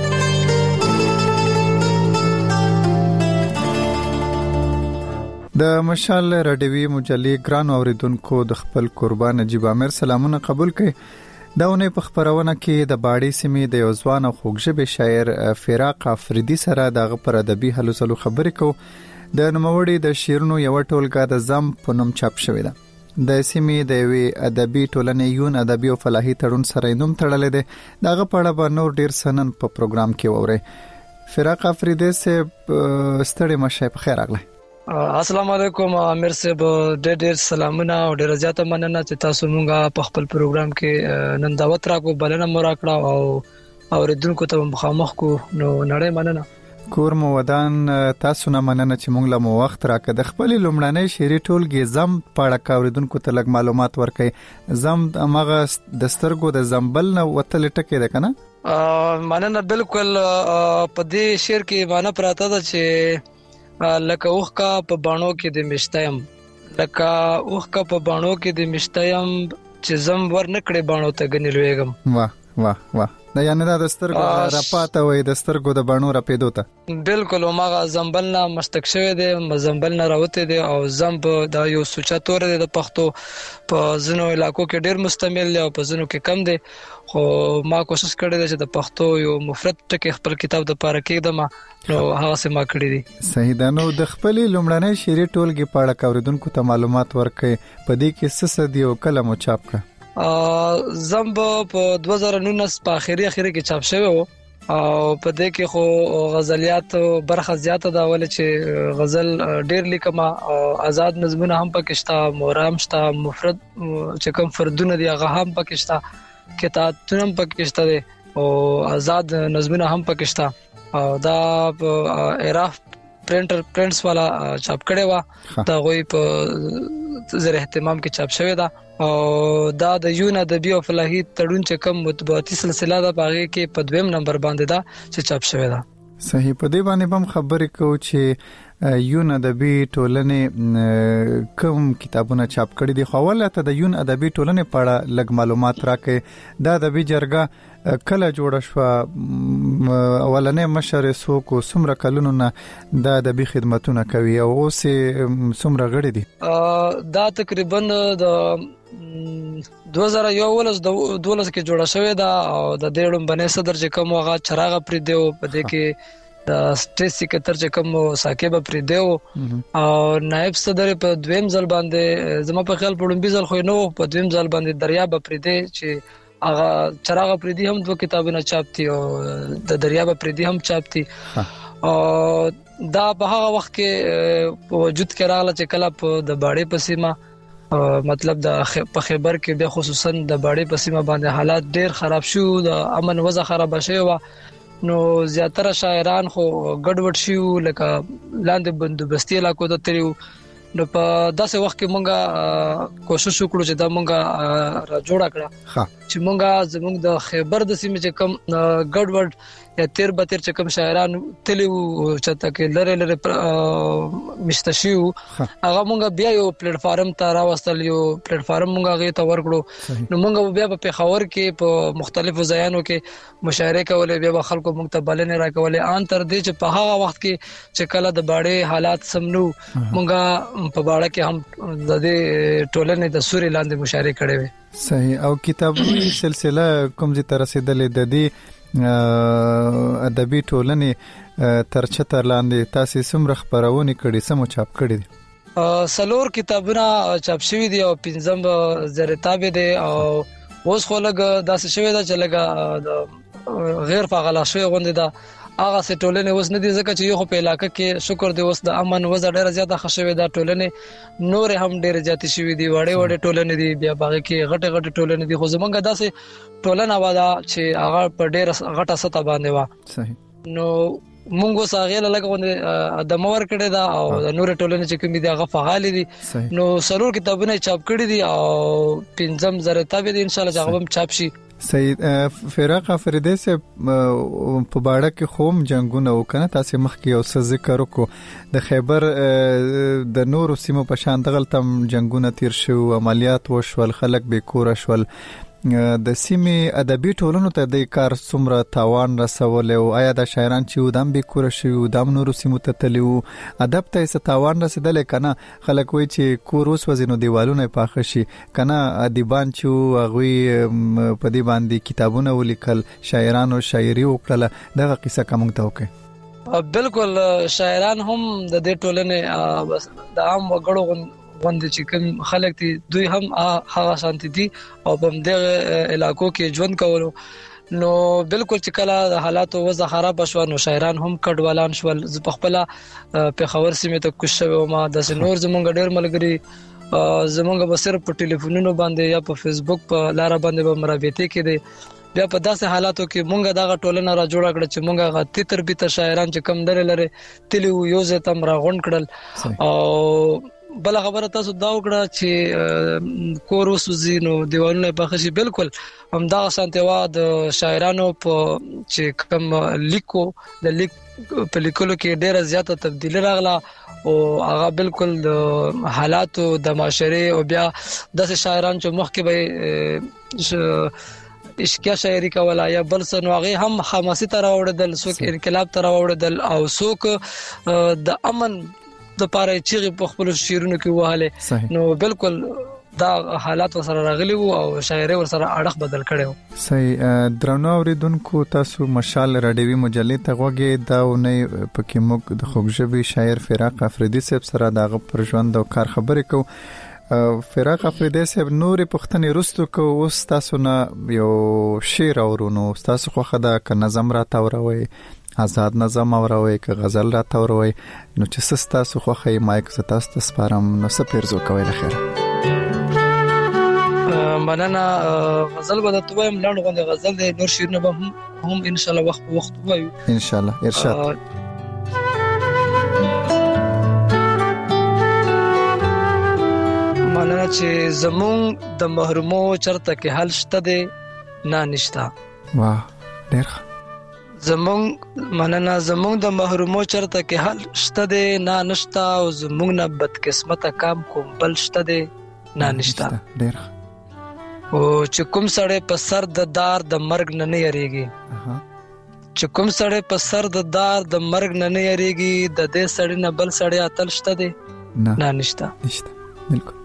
د مشال رادیوي مجلې ګران اوریدونکو د خپل قربان نجیب امیر سلامونه قبول کړئ. داونه په خبرونه کې د باړې سیمې د یو ځوان او خوږژبې شاعر فراق افریدي سره دغه پر ادبي هلو ځلو خبرې کو. د نوموړي د شعرونو یو ټولګه د زم په نوم چاپ شوې ده. د سیمې د یوې ادبي ټولنې یون ادبي او فلاحي تړون سره نوم تړلې ده. دغه په اړه به نور ډیر سنن په پروګرام کې ووري. فراق افریدي سے ستړي مشه په خیر راغلی. السلام علیکم امیر صاحب، ډېر سلامونه او ډېر زیاته مننه چې تاسو مونږه په خپل پروګرام کې نن دعوت راکو، بلنه مو راکړه او اوریدونکو ته مخامخ کو. نو نړۍ مننه. کور مو ودان، تاسو نه مننه چې مونږ له مو وخت راکړه. د خپل لومړنۍ شعري ټولګې زم پاړه کاوریدونکو ته لږ معلومات ورکړئ. زم هغه د سترګو د زنبل نه وتل ټکی ده کنه؟ مننه. بالکل په دې شعر کې معنی پراته ده چې لکه اوخکا په بانو کې د مشتایم، لکه اوخکا په بانو کې د مشتایم چې زم ور نکړې بانو ته غنلوېګم. واه واه واه. دا یعنی دا د سترګو راپاته وي، د سترګو د بانو راپېدو ته. بالکل ماغه زنبل نه مشتق شوی دی، زنبل نه راوته دی او زنب دا یو سوچا تور دی د پښتو په ځینو علاقو کې ډیر مستعمل دی او په ځینو کې کم دی. خو ما کوشش کړی دی چې د پښتو یو مفرد ټکی خپل کتاب د پاره کېدم، نو هغه څه ما کړی دي. صحیح ده. نو د خپل لومړنۍ شعري ټولګې په اړه اوریدونکو ته معلومات ورکړئ. په دې کې څه څه دی او کله مو چاپ کړ؟ زمب په 2019 په اخري کې چاپ شوی و او په دې کې خو غزلیات برخه زیاته دا ول چې غزل ډیر لیکم او آزاد نظمونه هم پکې شته، مورام شته، مفرد چې کوم فردونه دی هغه هم پکې شته، کتابونه هم پکې شته او آزاد نظمونه هم پکې شته. او دا اراف پرنټس والا چاپ کړي وا، دا غوي په زر اهتمام کې چاپ شوی دا. او دا د یون ادبي او فلاحي تړون چې کوم مطبوعاتي سلسله ده باغې کې په 2 نمبر باندې دا چې چاپ شوی دا. صحیح. په دې باندې هم خبرې کوو چې یون ادبي ټولنې کوم کتابونه چاپ کړي دي. خو ولته د یون ادبي ټولنې په اړه لږ معلومات راکړئ. دا ادبي جرګه کله جوړه شو؟ اولنې مشر څوک، څومره کلونو نه د ادبي خدماتونه کوي او اوس څومره غړي دي؟ دا تقریبا د 2012 کې جوړه شوې ده او د دې لومبنې صدر چې کوم هغه چراغ پرې دیو، په دې کې د سټیټ سیکریټر چې کوم ساکب پرې دیو او نائب صدر په 2م ځل باندې زما په خیال په لومبي ځل خو نو په 2م ځل باندې دریاب پرې دی چې هغه چراغ پرې دی هم 2 کتابونه چاپ دي او د دریاب پرې دی هم چاپ دي. او دا په هغه وخت کې په وجود کې راغله چې کله په د باړې په سیمه مطلب د په خیبر کې بیا خصوصا د باړې په سیمه باندې حالات ډیر خراب شو، د امن وضع خراب شوی و. نو زیاتره شاعران خو ګډوډ شو، لکه لاندې بندوبستي علاقو ته تلو. نو په داسې وخت کې مونږه کوشش وکړو چې دا مونږه را جوړ کړه چې مونږه زموږ د خیبر د سیمې چې کم ګډوډ یا تیر چې کوم شاعران تلو چې تک لره مشتشیو هغه مونږ بیا یو پلیټ فارم ته راوستل، یو پلیټ فارم مونږ غي ته ورکړو. نو مونږ بیا په پیښور کې په مختلفو ځایانو کې مشاعره کولې، بیا خلکو مونږ ته بلنه راکولې ان تر دې چې په هغه وخت کې چې کله د باړې حالات سمنو مونږ په باړه کې هم د دې ټولنې د سوري لاندې مشاعره کړې وې. صحیح. او کتابي سلسله کوم ځای تر رسیدلې د دې ادبي ټولنې تر چتر لاندې تاسو څومره خبرونه کړي، سمو چاپ کړي دي؟ سلور کتابونه چاپ شوی دي او 15 زره تابع دي او اوس خو لګ داسې شوی دا چې لګ غیر فعال شوی غونډه دا هغه څه ټولنه اوس نه دي ځکه چې یو په علاقې کې شکر دی اوس د امن وضع ډیره زیاته خښوي دا ټولنه نور هم ډیره زیاتې شوی دي وړې ټولنه دي بیا باغ کې غټه ټولنه دي خو زمونږ داسې ټولنه واده چې هغه په ډیره غټه سطح باندې و صحیح نو مونږ ساغه لګونه د مور کړه دا او د نور ټولنه چې کوم دي هغه فعال دي نو سرور کتابونه چاپ کړي دي او 15 زره تابع دي ان شاء الله هغه هم چاپ شي سید فراق افریدی سے په باړه کې خوم جنگونه وکنه تاسو مخ کې او ذکر وکړو د خیبر د نور سیمو په شان دغل تم جنگونه تیر شو عملیات وشول خلک به کور شول د سیمې ادبي ټولنو ته د کار څومره تاوان رسول او آیا د شاعران چې ودام به کور شي ودام نور سیمو ته تلو ادب ته څه تاوان رسیدل کنه خلک وای چې کور اوس وزینو دیوالونه پاخه شي کنه ادیبان چې هغه په دې باندې کتابونه ولیکل شاعرانو شاعري وکړه دغه قصه کوم ته وکي بالکل شاعران هم د دې ټولنې بس د عام وګړو غوندې چې کوم خلک دي دوی هم هغه شانتي دي او په دغه علاقو کې ژوند کولو نو بالکل چې کله د حالاتو وضع خراب شو نو شاعران هم کډوالان شول په خپل په خبر سیمه ته کوشش ما د نور زمونږ ډېر ملګری زمونږ به صرف په ټلیفونونو باندې یا په فیسبوک په لار باندې به مرابطه کې دي بیا په داسې حالاتو کې مونږه دغه ټولنه را جوړه کړ چې مونږه غتی تربیته شاعران چې کم درې لري تلی یو ځای تم را غونډ کړل او بل خبره تاسو دا وکړه چې کور وسوځي نو دیوالونه بخښي بالکل هم دا سانتوا د شاعرانو په چې کوم لیکو د لیک په لیکلو کې ډیره زیاته تبدیلی راغله او هغه بالکل د حالاتو د معاشره او بیا د شاعران چې مخکې به اشکیا شاعری کولا یا بل څه نو هغه هم حماسي تر اوړدل څوک انقلاب تر اوړدل او څوک د امن د پاره چې په خپل شعرونو کې وهاله نو بالکل دا حالات سره راغلي وو او شاعري ور سره اړه بدل کړو صحیح درنو اوریدونکو تاسو مشال رادیوي مجلې ته غوږی دا نه پکې موږ د خوږژبي شاعر فراق افریدی صاحب سره دغه پر ژوند او کار خبرې کو فراق افریدی صاحب نورې پښتنې رستو کو اوس تاسو نه یو شعر اورونو تاسو خو خدا ک نظم را تاوروي آزاد نظم اوروي ک غزل را تاوروي نو چې سستا سو خو خې مایک ستاسو ته سپارم نو سپیرزو کوي لخر مننه غزل به ته وایم لاندې غونډه غزل د نور شیرنه به هم ان شاء الله وخت وایو ان شاء الله ارشاد مننه چې زمون د محرومو چرته کې حل شته دي نه نشتا واه ډېر مننه زمونږ د محرومو چرته کې حل شته دي نه نشتا او زمونږ نه بد قسمت کام کوم بل شته دي نه نشتا ډېر او چې کوم سړی په سر د دار د مرګ نه یریږي چې کوم سړی په سر د دار د مرګ نه یریږي د دې سړی نه بل سړی اتل شته دي نه نشتا بالکل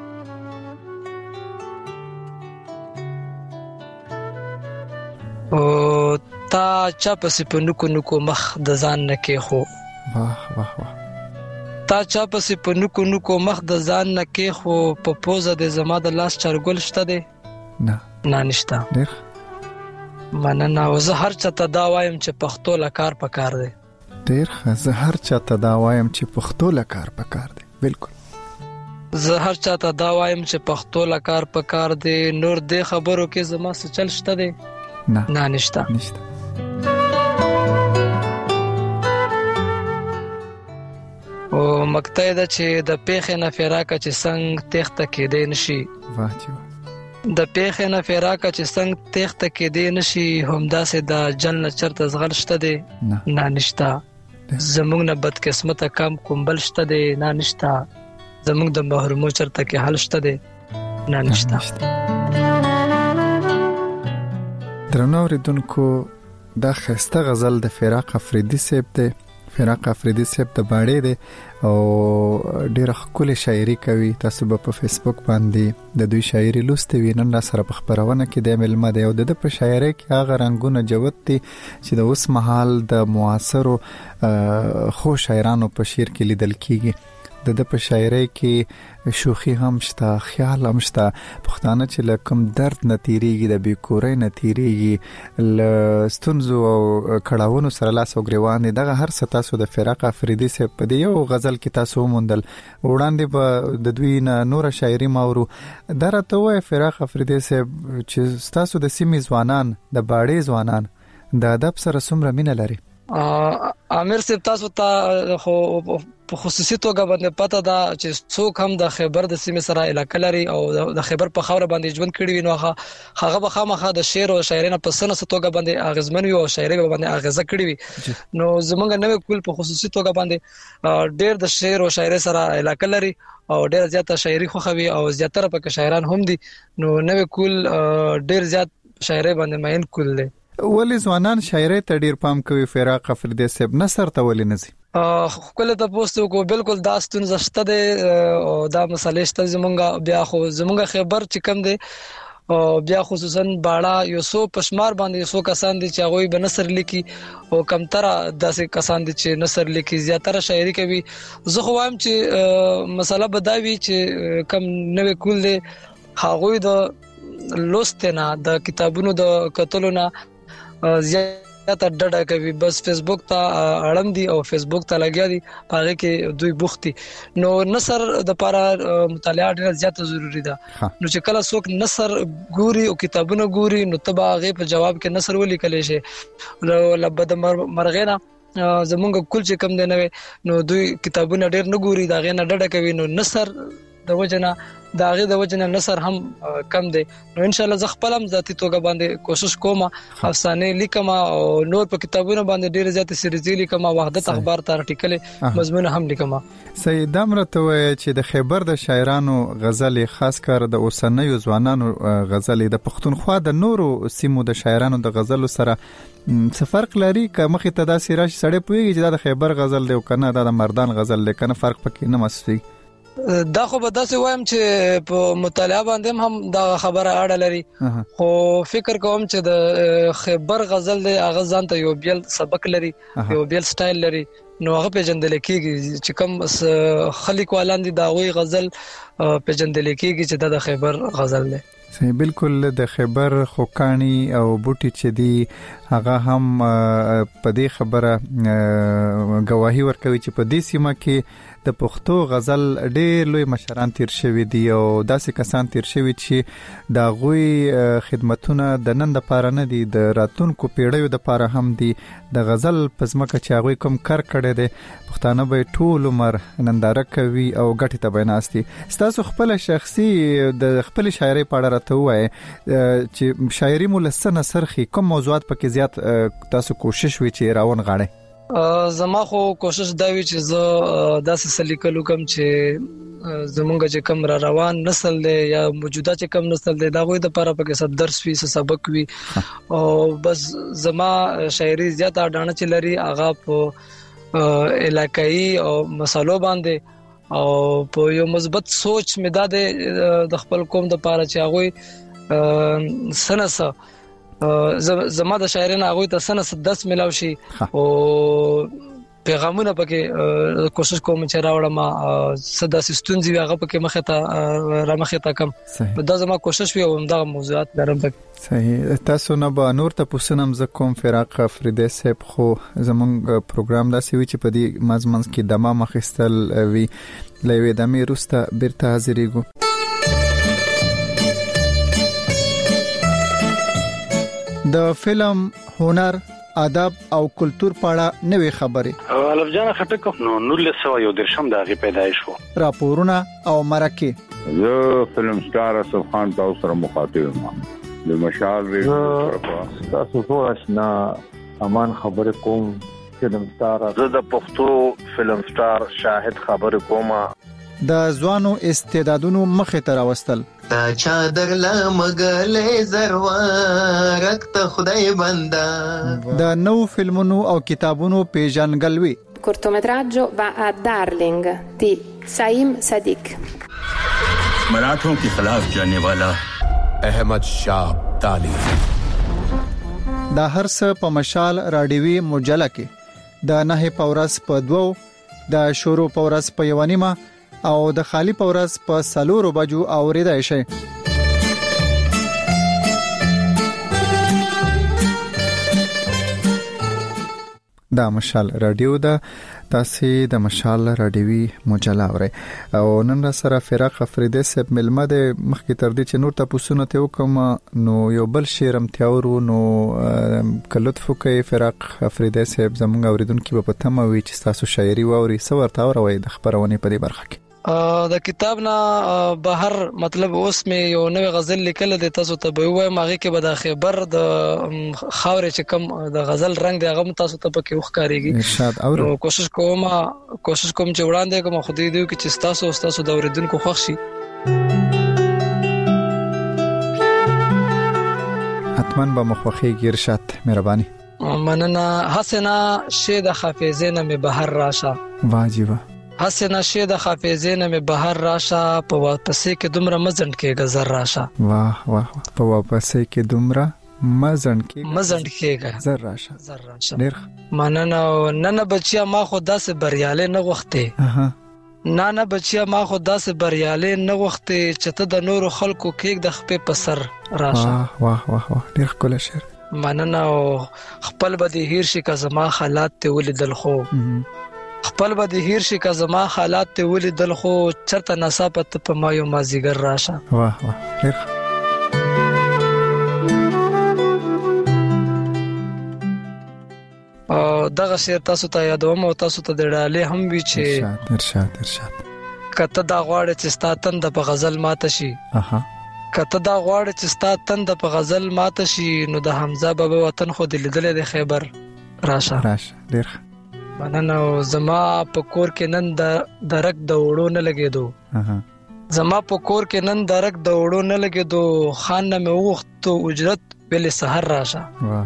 او تا چا پسې په نکو مخ د ځان نه کې خو واه واه واه تا چا پسې په نکو مخ د ځان نه کې خو په پوزه د زما د لاس چرګل شته دي نه نشتا ډېر مننه او زه هر چاته دا وایم چې پښتو لکار پکار دی ډېر زه هر چاته دا وایم چې پښتو لکار پکار دی بالکل زه هر چاته دا وایم چې پښتو لکار پکار دی نور دې خبرو کې زما څه چل شته دي نه نشتا او مقطع دا چې د پیخې نه فراقه چې څنګه تخته کې دی نشي واه جی د پیخې نه فراقه چې څنګه تخته کې دی نشي همدا سه د جنت چرته زغل شته دی نه نشتا زمونږ نه بد قسمت کم کومبل شته دی نه نشتا زمونږ د محرومو چرته کې حل شته دی نه نشتا درنو اوریدونکو دا خسته غزل د فراق افریدی صاحب دی فراق افریدی صاحب د باړې دی او ډیره ښکلې شاعري کوي تاسو په فیسبوک باندې د دوی شاعري لوستي وینم را سره په خبرونه کې د ملما دی او د په شاعري کې هغه رنگونه جوت دي چې د اوس مهال د معاصرو خو شاعرانو په شعر کې لیدل کیږي د په شاعرۍ کې شوخي هم شته، خیال هم شته. پښتانه چې لکم درد نتیریږي، د بیکورۍ نتیریږي، لستونزو او کړهونو سره لاس او ګریوان دي. دغه هر څه تاسو د فراق افریدي سه په دی یو غزل کې تاسو موندل. وړاندې به د دوی نور شاعري ماورو درته وای فراق افریدي سه چې تاسو د سیمې ځوانان، د باړې ځوانان د ادب سره څومره مینه لري. امیر صاحب تاسو ته خو په خصوصي توګه باندې پته ده چې څوک هم د خیبر د سیمې سره علاقه لري او د خیبر په خاور باندې ژوند کړی وي، نو هغه به خامخا د شعر او شاعرۍ نه په سنه توګه باندې اغیزمن وي او شاعرۍ باندې اغیزه کړی وي. نو زمونږ نوې کول په خصوصي توګه باندې ډېر د شعر او شاعرۍ سره علاقه لري او ډېر زیاته شاعري خوښوي او زیاتره پکې شاعران هم دي. نو نوې کول ډېر زیات شاعرۍ باندې ماین کول دي. ولی ځوانان شاعرۍ ته ډیر پام کوي فراق افریدي صاحب، نثر ته ولې نه ځي؟ خپل ته پوښتنه کو بالکل دا ستونزه شته ده او دا مسالې شته. زمونږ بیا خو زمونږ خبر چې کم دي او بیا خصوصا باړه یو سو پشمار باندې سو کسان دي چې هغه به نثر لیکي او کمتره داسې کسان دي چې نثر لیکي، زیاتره شاعري کوي. زه خو وایم چې مسله بداوي چې کم نوې کول دي هغه د لوستنه د کتابونو د کتلو نه زیاته ډډه کوي. بس فیسبوک ته اړم دي او فیسبوک ته لګیا دي، هغه کې دوی بوختي. نو نثر د لپاره مطالعه ډیره زیاته ضروری ده. نو چې کله څوک نثر ګوري او کتابونه ګوري نو تبا هغه په جواب کې نثر ولیکل شي. لبد مرغینا زمونږ کول چې کم دی نو دوی کتابونه ډیر نه ګوري، دا غي نه ډډه کوي. نو نثر د وجنه داغه د وجنه نثر هم کم دی. نو ان شاء الله ز خپلم ذاتی توګه باندې کوشش کوم افسانه لیکم او نور په کتابونو باندې ډیر زیات سریزي لیکم، وحدت اخبار ته ارټیکل مضمون هم لیکم. سید امرته وای چې د خیبر د شاعرانو غزل خاص کر د اوسنیو ځوانانو غزل د پښتونخوا د نورو سیمو د شاعرانو د غزل سره څه فرق لري؟ که مخې ته دا سیراش سړی پويږي چې د خیبر غزل دی او کنه د مردان غزل دی، کنه فرق پکې نه مسوي. دا خو به داسې وایم چې په مطالعه باندې هم دا خبره اړه لري، خو فکر کوم چې د خیبر غزل دی هغه ځان ته یو بیل سبق لري، یو بیل سټایل لري. نو هغه پیژندل کېږي چې کوم خلک والان دي دا وی غزل پیژندل کېږي چې د خیبر غزل دی. صحیح، بالکل. د خیبر خوکانی او بوټي چې دی هغه هم په دې خبره گواهی ورکوي چې په دې سیمه کې د پښتو غزل ډېر لوی مشران تیر شوی دي او داسې کسان تیر شوی چې دا غوي خدمتونه د نن د پاره نه دي، د راتونکو پیړیو د پاره هم دي. د غزل پزماکه چې هغه کوم کار کړي دي پښتانه به ټول عمر ننداره کوي او ګټي ته بناستي. تاسو خپل شخصي د خپل شاعري په اړه راته وایي چې شاعري مو لسنه سرخي کوم موضوعات پکې زیات تاسو کوشش وی چې راون غاړي؟ زما خو کوشش دا وی چې زه داسې سلیقلو کوم چې زمونږ چې کم را روان نسل دی یا موجوده چې کم نسل دی دا غوي د لپاره پکې څه درس وی څه سبق وی او بس زما شاعري زیاته ډانه چې لري هغه په علاقائی او مسالو باندې او په یو مثبت سوچ مداد د خپل قوم د لپاره چې هغه سنسه زما د شاعرانو هغه ته سنه 10 ملاو شي او پیغامونه پکې کوشش کوم چې راوړم صدا سستونزي هغه پکې مخه ته را مخه ته کم دا زما کوشش وي او دا موضوعات درم پکې. صحیح. تاسو نه به نور ته پوښتنم ز کوم فراق افریدي صاحب خو زمونږ پروګرام دا سوي چې په دې مزمن کې دمه مخستل وی لوي دمه روسته بیرته حاضرېګو. د فلم، هنر، ادب او کلچر پاړه نوې خبرې الف جان خټک نو 1913 دغه پیدایش وو. راپورونه او مرکه زه فلم سٹار اسف خان تاسو سره مخاطب یم. د مشال ریډیو تاسو ټول آشنا امان خبره کوم. فلم سٹار زه د پښتو فلم سٹار شاهد خبره کوم. د ځوانو استعدادونو مخه ته راوستل تا چادر لمغلې زروارک ته خدای بندا. د نو فلمونو او کتابونو پیژنګلوي. cortometraggio va a Darling di Saim Sadiq. मराठों के खिलाफ जाने वाला अहमद शाह अब्दाली. دا هرڅ په مشال رادیوي مجله کې د نه پورس په 2 د شروع پورس په 1 نیمه او د خالی پورس په 4 بجو اوریدای شي. دا مشال رادیو دا تاسو د مشال رادیوي مجله اورئ او نن را سره فراق افریدی صاحب ملمه د مخکې تر دې چې نور تاسو نه ته وکم نو یو بل شیرم تیورو نو کلطف کوي فراق افریدی صاحب زموږ اوریدونکو په تمه وي چې تاسو شاعري واوري سور تا اوروي د خبرونه په دې برخه کې. د کتاب نه بهر مطلب اوس مې یو نوې غزل لیکل د تاسو ته به وایم هغه کې به د خبر د خاورې چې کم د غزل رنگ دی هغه تاسو ته پکې وښکاریږي. ارشاد اورو کوشش کوم چې وړاندې کوم خو دې چې تاسو د اوریدونکو خوښ شي. حتما به مخوخي ارشاد مهرباني. مننه. حسنا شه د حافظې نه مې بهر راشه. واجبہ حسنا شه د حافظې نه مې بهر راشه په واپسې کې دومره مزند کې گذر راشه. واه واه په واپسې کې دومره مزند کې گذر راشه. ډیر مننه. نن بچیا ما خو داسې بریاله نه غوښته. نه بچیا ما خو داسې بریاله نه غوښته چې ته د نورو خلکو کې د خپې په سر راشه. واه واه واه ډیر کول شعر. مننه. خپل بدی هیر شي که زما حالات ته ولیدل خو خپل بدی هیر شي که زما حالات ته ولیدل خو چرته نصابت په ما یو مازیګر راشه. واه واه ډیر دغه شعر تاسو ته یادوم او تاسو ته د ډالې هم وی چې ارشاد کته دا غواړي چې ستا تند په غزل ماته شي. کته دا غواړي چې ستا تند په غزل ماته شي نو د حمزه بابا وطن خو د لیدل د خیبر راشه. ډیر مننه. زما په کور کې نن درک د وړو نه لګېدو. زما په کور کې نن درک د وړو نه لګېدو. خان نه مې وغوښتو اجرت ویلې سحر راشه.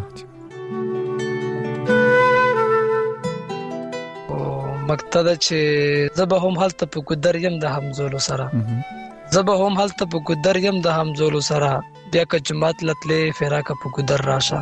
مقصد چې زبه هم هلته په ګدر يم د همزولو سره. زبه هم هلته په ګدر يم د همزولو سره بیا که جماعت لتلې فراق په ګدر راشه.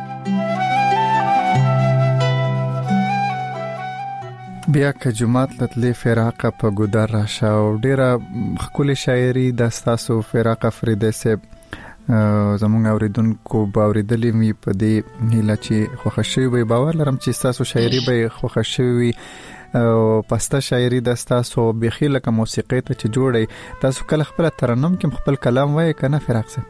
بیا که جماعت لتلې فراق په ګدر راشه. او ډیره خولي شاعري د تاسو فراق افریدی صاحب زموږ اوریدونکو باوریدلې می په دې هیله چې خوښ شوي وي. باور لرم چې تاسو شاعري به خوښ شوي وي او پسته شاعري د تاسو بخي لکه موسیقي ته چې جوړي تاسو کله خپل ترنم کې خپل کلام وایي کنه فراق صاحب؟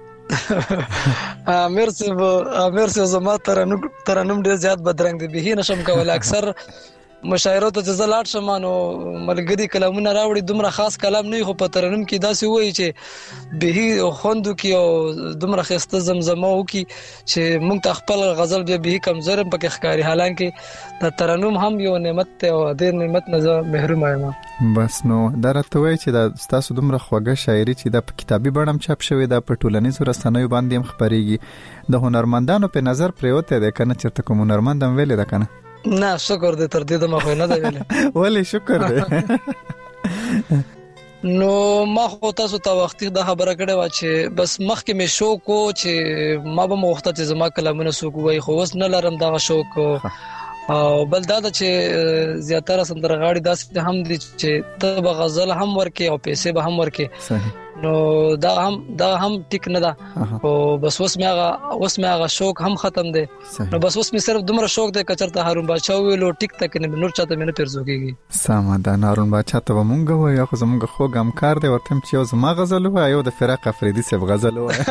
مرسی زما ترنم ډیر زیات بدرنګ دی به نشم کول. اکثر مشاعره ته ځلاټ شمانو ملګری کلامونه راوړي دومره خاص کلام نه خو په ترنم کې داسې وایي چې به خوندو کې او دومره خسته زمزمه وکي چې موږ ته خپل غزل به کمزور پکې ښکاری. حالانکه د ترنم هم یو نعمت ته او د نعمت نه محروم یم. بس نو درته وایي چې د تاسو دومره خوږه شاعري چې د کتابي بڼم چاپ شوی د په ټولنیزو رسنیو باندې هم خبريږي. د هنرمندانو په نظر پریوته ده کنه چرته کوم هنرمندم ویل ده کنه؟ نه شکر دې تر دې د مخه نه دی ویل. ولی شکر دې. نو ما خو تاسو ته وختي د خبره کړې و چې بس مخکې مې شوق کو چې ما به مخته چې زما کلامونه سوق وای خو اوس نه لرم دا شوق. او بل دا چې زیاتره سندرغاړي داسې هم دي چې ته به غزل هم ورکې او پیسې به هم ورکې. صحیح. نو دا هم ټیک نه ده. او بس اوس مې هغه شوق هم ختم دی. نو بس اوس مې صرف دومره شوق دی کچرته هارون بادشاہ ویلو ټیک تک نه نور چاته مې نه پرځوږي. سم ده. هارون بادشاہ ته مونږ وایو خو زمونږ خو ګمکار دی ورته چې یو زما غزل وایو د فراق افریدی صاحب غزل وایو.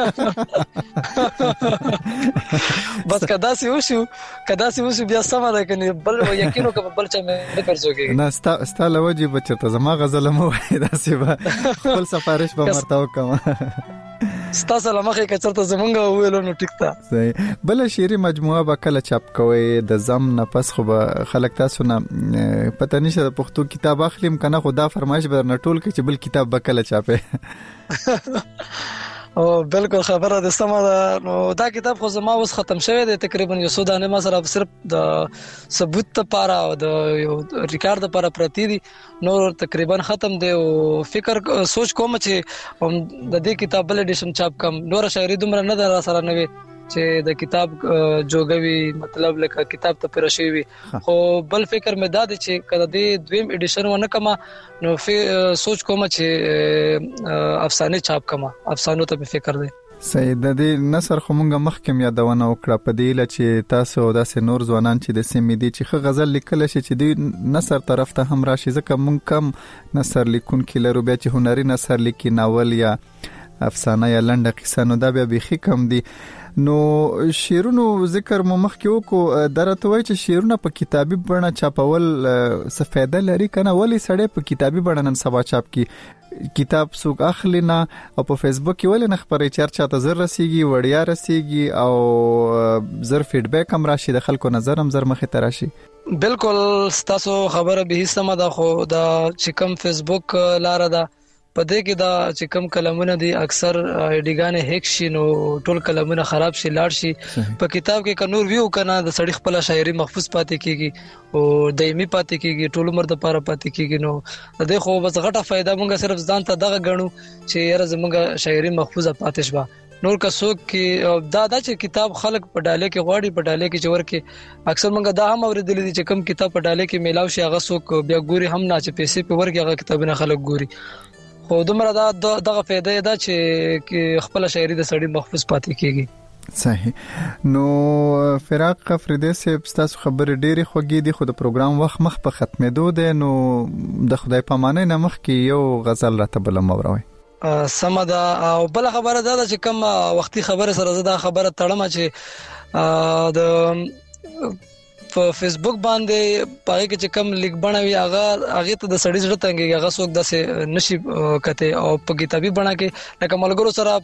بس کدا سي وشو بیا سم ده کنه بل یقینو که بل چا مې نه پرځوږي. نه ستا لوجي بچته زما غزل مو وایي داسې به خپل سفارش به مرتاو کوم. ستاسو لمخه کچرته زمونږ ویلو نو ټیک تا. صحیح. بل شعري مجموعه به کله چاپ کوي د زم نه پس خو به خلک تاسو نه پته نشه د پښتو کتاب اخلیم کنه خو دا فرمایش به نه ټول کې چې بل کتاب به کله چاپه. او بالکل خبره د سمه ده. نو دا کتاب خو زما اوس ختم شوی دی تقریبا یو څو دانه ما سره صرف د ثبوت لپاره او د یو ریکارډ لپاره پرتی دي. نور تقریبا ختم دی او فکر سوچ کوم چې د دې کتاب بل اډیشن چاپ کم. نور شاعري دومره نه در سره نه وي چې د کتاب جوګوي مطلب لکه کتاب ته پرشي وي خو بل فکر مې دا دي چې کله د دویم ایډیشن ونه کما نو سوچ کوم چې افسانه چاپ کما افسانو ته فکر دی صحیح د دې نثر خو مونږه مخکې یادونه وکړه په دې لچ چې تاسو داسې نور ځوانان چې د سیمې دي چې غزل لیکل شي چې د نثر طرف ته هم راشي ځکه مونږ کم نثر لیکونکي لرو بیا چې هنري نثر لیکي ناول یا افسانه یا لنډه قصه نو دا بیا بيخي کم دي نو شعرونو ذکر مو مخکې وکړو درته وای چې شعرونه په کتابي بڼه چاپول څه فائدہ لري کنه ولی سړی په کتابي بڼه نن سبا چاپ کی کتاب څوک اخلي نه او په فیسبوک کې ولې نه خبرې چرچا ته زر رسیږي وړیا رسیږي او زر فیډبیک هم راشي د خلکو نظر هم زر مخه تراشي بالکل تاسو خبره به سم ده خو دا چې کوم فیسبوک لار ده په دې کې دا چې کوم کلمونه دي اکثر ایډیګانې هیک شي نو ټول کلمونه خراب شي لاړ شي په کتاب کې کنور ویو کنه د سړی خپل شاعري محفوظ پاتې کیږي او دایمي پاتې کیږي ټول عمر د پاره پاتې کیږي نو د دې خو بس غټه فائدہ مونږ صرف ځان ته دغه غنو چې یاره زمونږ شاعري محفوظه پاتې شوه نور کا څوک کې دا چې کتاب خلک په ډاله کې غواړي په ډاله کې جوړ کې اکثر مونږ دا هم اوریدل دي چې کوم کتاب په ډاله کې میلاو شي هغه څوک بیا ګوري هم نه چې پیسې په ورګي هغه کتابونه خلک ګوري خو دومره دا دغه فائدہ ده چې خپل شاعري د سړی محفوظ پاتې کیږي صحیح نو فراق افریدی صاحب تاسو خبر ډېری خوږی دي خو د پروګرام وخت مخ په ختمېدو دی نو د خدای پامانه نه مخ کې یو غزل راته بل موروي سمدا او بل خبره ده چې کوم وختي خبره سره زدا خبره تړم چې د په فیسبوک باندې پای کې چې کم لیک بنوي هغه ته د سړی زړه تنګي هغه څوک داسې نشي کته او په کتابي بنا کې لکه ملګرو سره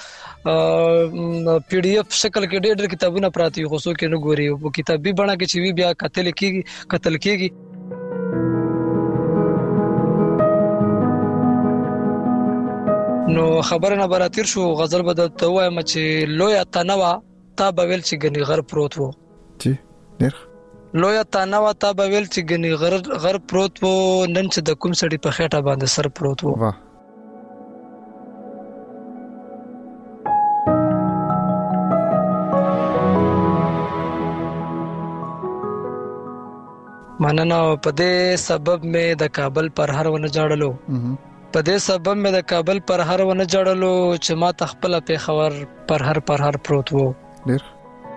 په پی ډی اف شکل کې ډېر کتابونه پراتی خو څوک نه ګوري په کتابي بنا کې چې وی بیا قتل کیږي نو خبره نه براتیر شو غزل بد ته وایم چې لوی تنوا تا بویل چې غنی غر پروت وو جی ډېر لویا تانوا تا بویل چې غنی غر پروت وو نن چې د کوم سړی په خېټه باندې سر پروت وو واه مننه په دې سبب مې د کابل پر هر ونه جاړلو په دې سبب مې د کابل پر هر ونه جاړلو چې ما تخپل په خبر پر هر پروت وو ډېر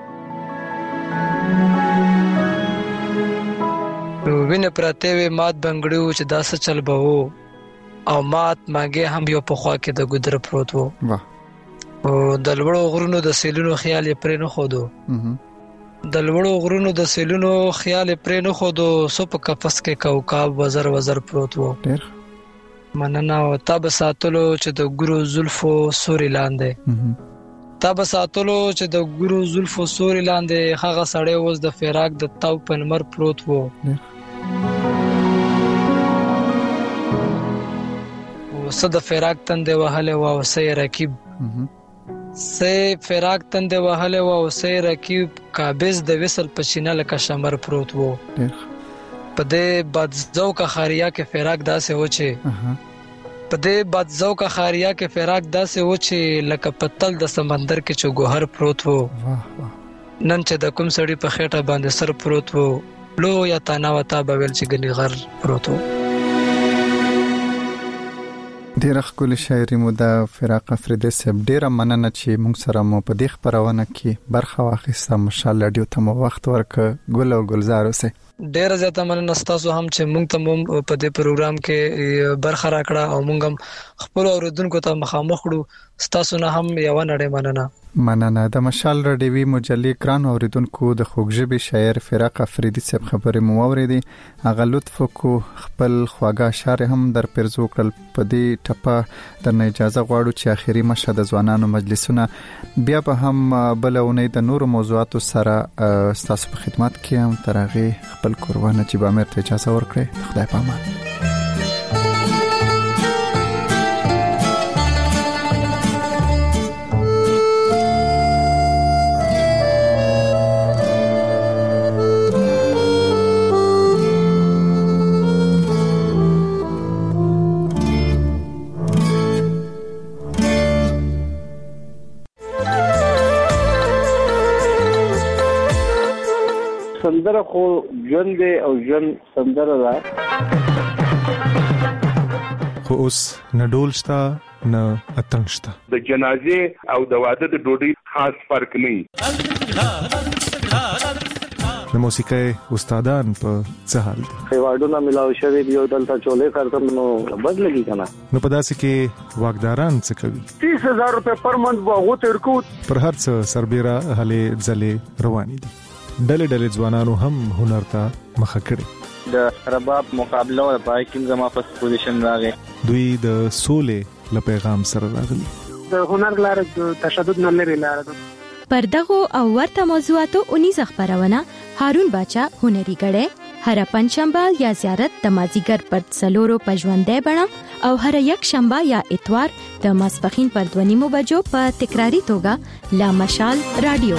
وینه پراته وی مات بنگړیو چې داسه چل بهو او مات ماګه هم یو په خوا کې د ګدر پروت وو واه او د لوړو غرونو د سیلونو خیال یې پرې نه خودو د لوړو غرونو د سیلونو خیال یې پرې نه خودو سو په قفس کې کوكب وزر پروت وو ډېر مننه او تاب ساتلو چې د ګورو زلفو سوري لاندې تاب ساتلو چې د ګورو زلفو سوري لاندې هغه سړی وز د فراق د تاو پنمر پروت وو صد فراق تند وهله او سي رکیب سي فراق تند وهله او سي رکیب قابض د وصل پښینه لکه شمر پروت وو په دې بادزو کا خاریا کې فراق داسې و چې په دې بادزو کا خاریا کې فراق داسې و چې لکه پتل د سمندر کې چې ګوهر پروت وو نن چې د کوم سړی په خېټه باندې سر پروت وو لو یا تانا وتا بویل چې غنی غر پروت وو ډېر ښکلي شاعري مو د فراق افریدی صاحب ډېره مننه چې موږ سره مو په دې خبرونه کې برخه واخیسته ماشاءالله ډیو ته مو وخت ورکړ ګل او گلزار اوسه ډېر زیاته مننه تاسو هم چې موږ ته په دې پروګرام کې برخه راکړه او موږ هم خپل اوریدونکو ته مخامخ کړو تاسو نه هم یو نړۍ مننه د مشال رډیوي مجلې کران اوریدونکو د خوږژبي شاعر فراق افریدی صاحب خبرې مو اوریدي هغه لطف کو خپل خواږه اشعار هم در پرزو کړل په دې ټپه د اجازه غواړو چې اخیری مشه د ځوانانو مجلسونه بیا به هم بلونه د نورو موضوعاتو سره تاسو په خدمت کې هم ترغه خپل قربانه چې به امر ته اجازه ورکړي خدای پامان سندره خو ژوند او ژوند سندره ده. خو اوس نه ډول شته نه اتڼ شته. د جنازې او د واده د ډوډۍ خاص فرق نه. د موسیقۍ استادان په څه حال دي؟ ایوارډونه ملاو شوی دی او دلته چولې کارتم نو بدلږي کنه. نو په داسې کې واګداران څه کوي؟ 30000 روپے پر منث وغو ترکو. پر هر څه سربېره هلې ځلې روانې دي. ډلې ځوانانو هم هنر ته مخه کړي. د رباب مقابله او پای کې زما په پوزیشن راغی. دوی د سولې له پیغام سره راغلي. د هنر لاره د تشدد نه لري لاره ده. پر دغه او ورته موضوعاتو 19 خبرونه هارون باچا هنري غړې هر پنځشنبه یا زیارت د مازیګر پر څلورو پژوندې بڼه او هر یک شنبه یا اتوار د ماسپخین پر 2:30 بجو په تکراری توګه لا مشال رادیو.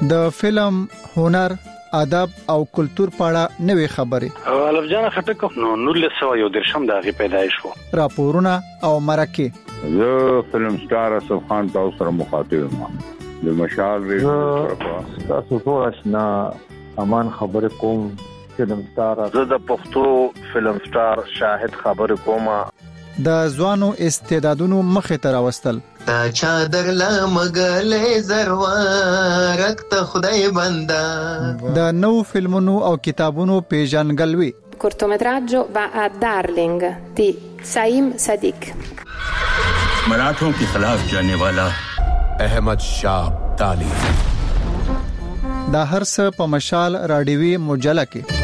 د فلم هنر ادب او کلچر په اړه نوې خبرې الف جان خټک نو 1913 د پیدایش وو راپورونه او مرکه زه فلم سٹار اسف خان تاسو سره مخاطب یم د مشال ریډیو تاسو ټول آشنا امان خبر کوم فلم سٹار زه د پښتو فلم سٹار شاهد خبر کوم د ځوانو استعدادونو مخه تر واستل تا چادر لا مګلې زروارک ته خدای بندا د نو فلمونو او کتابونو پیژنګلوي cortometraggio va a Darling di Saim Sadiq मराठों के खिलाफ जाने वाला अहमद शाह ताली دا هر څه په مشال رادیوي مجله کې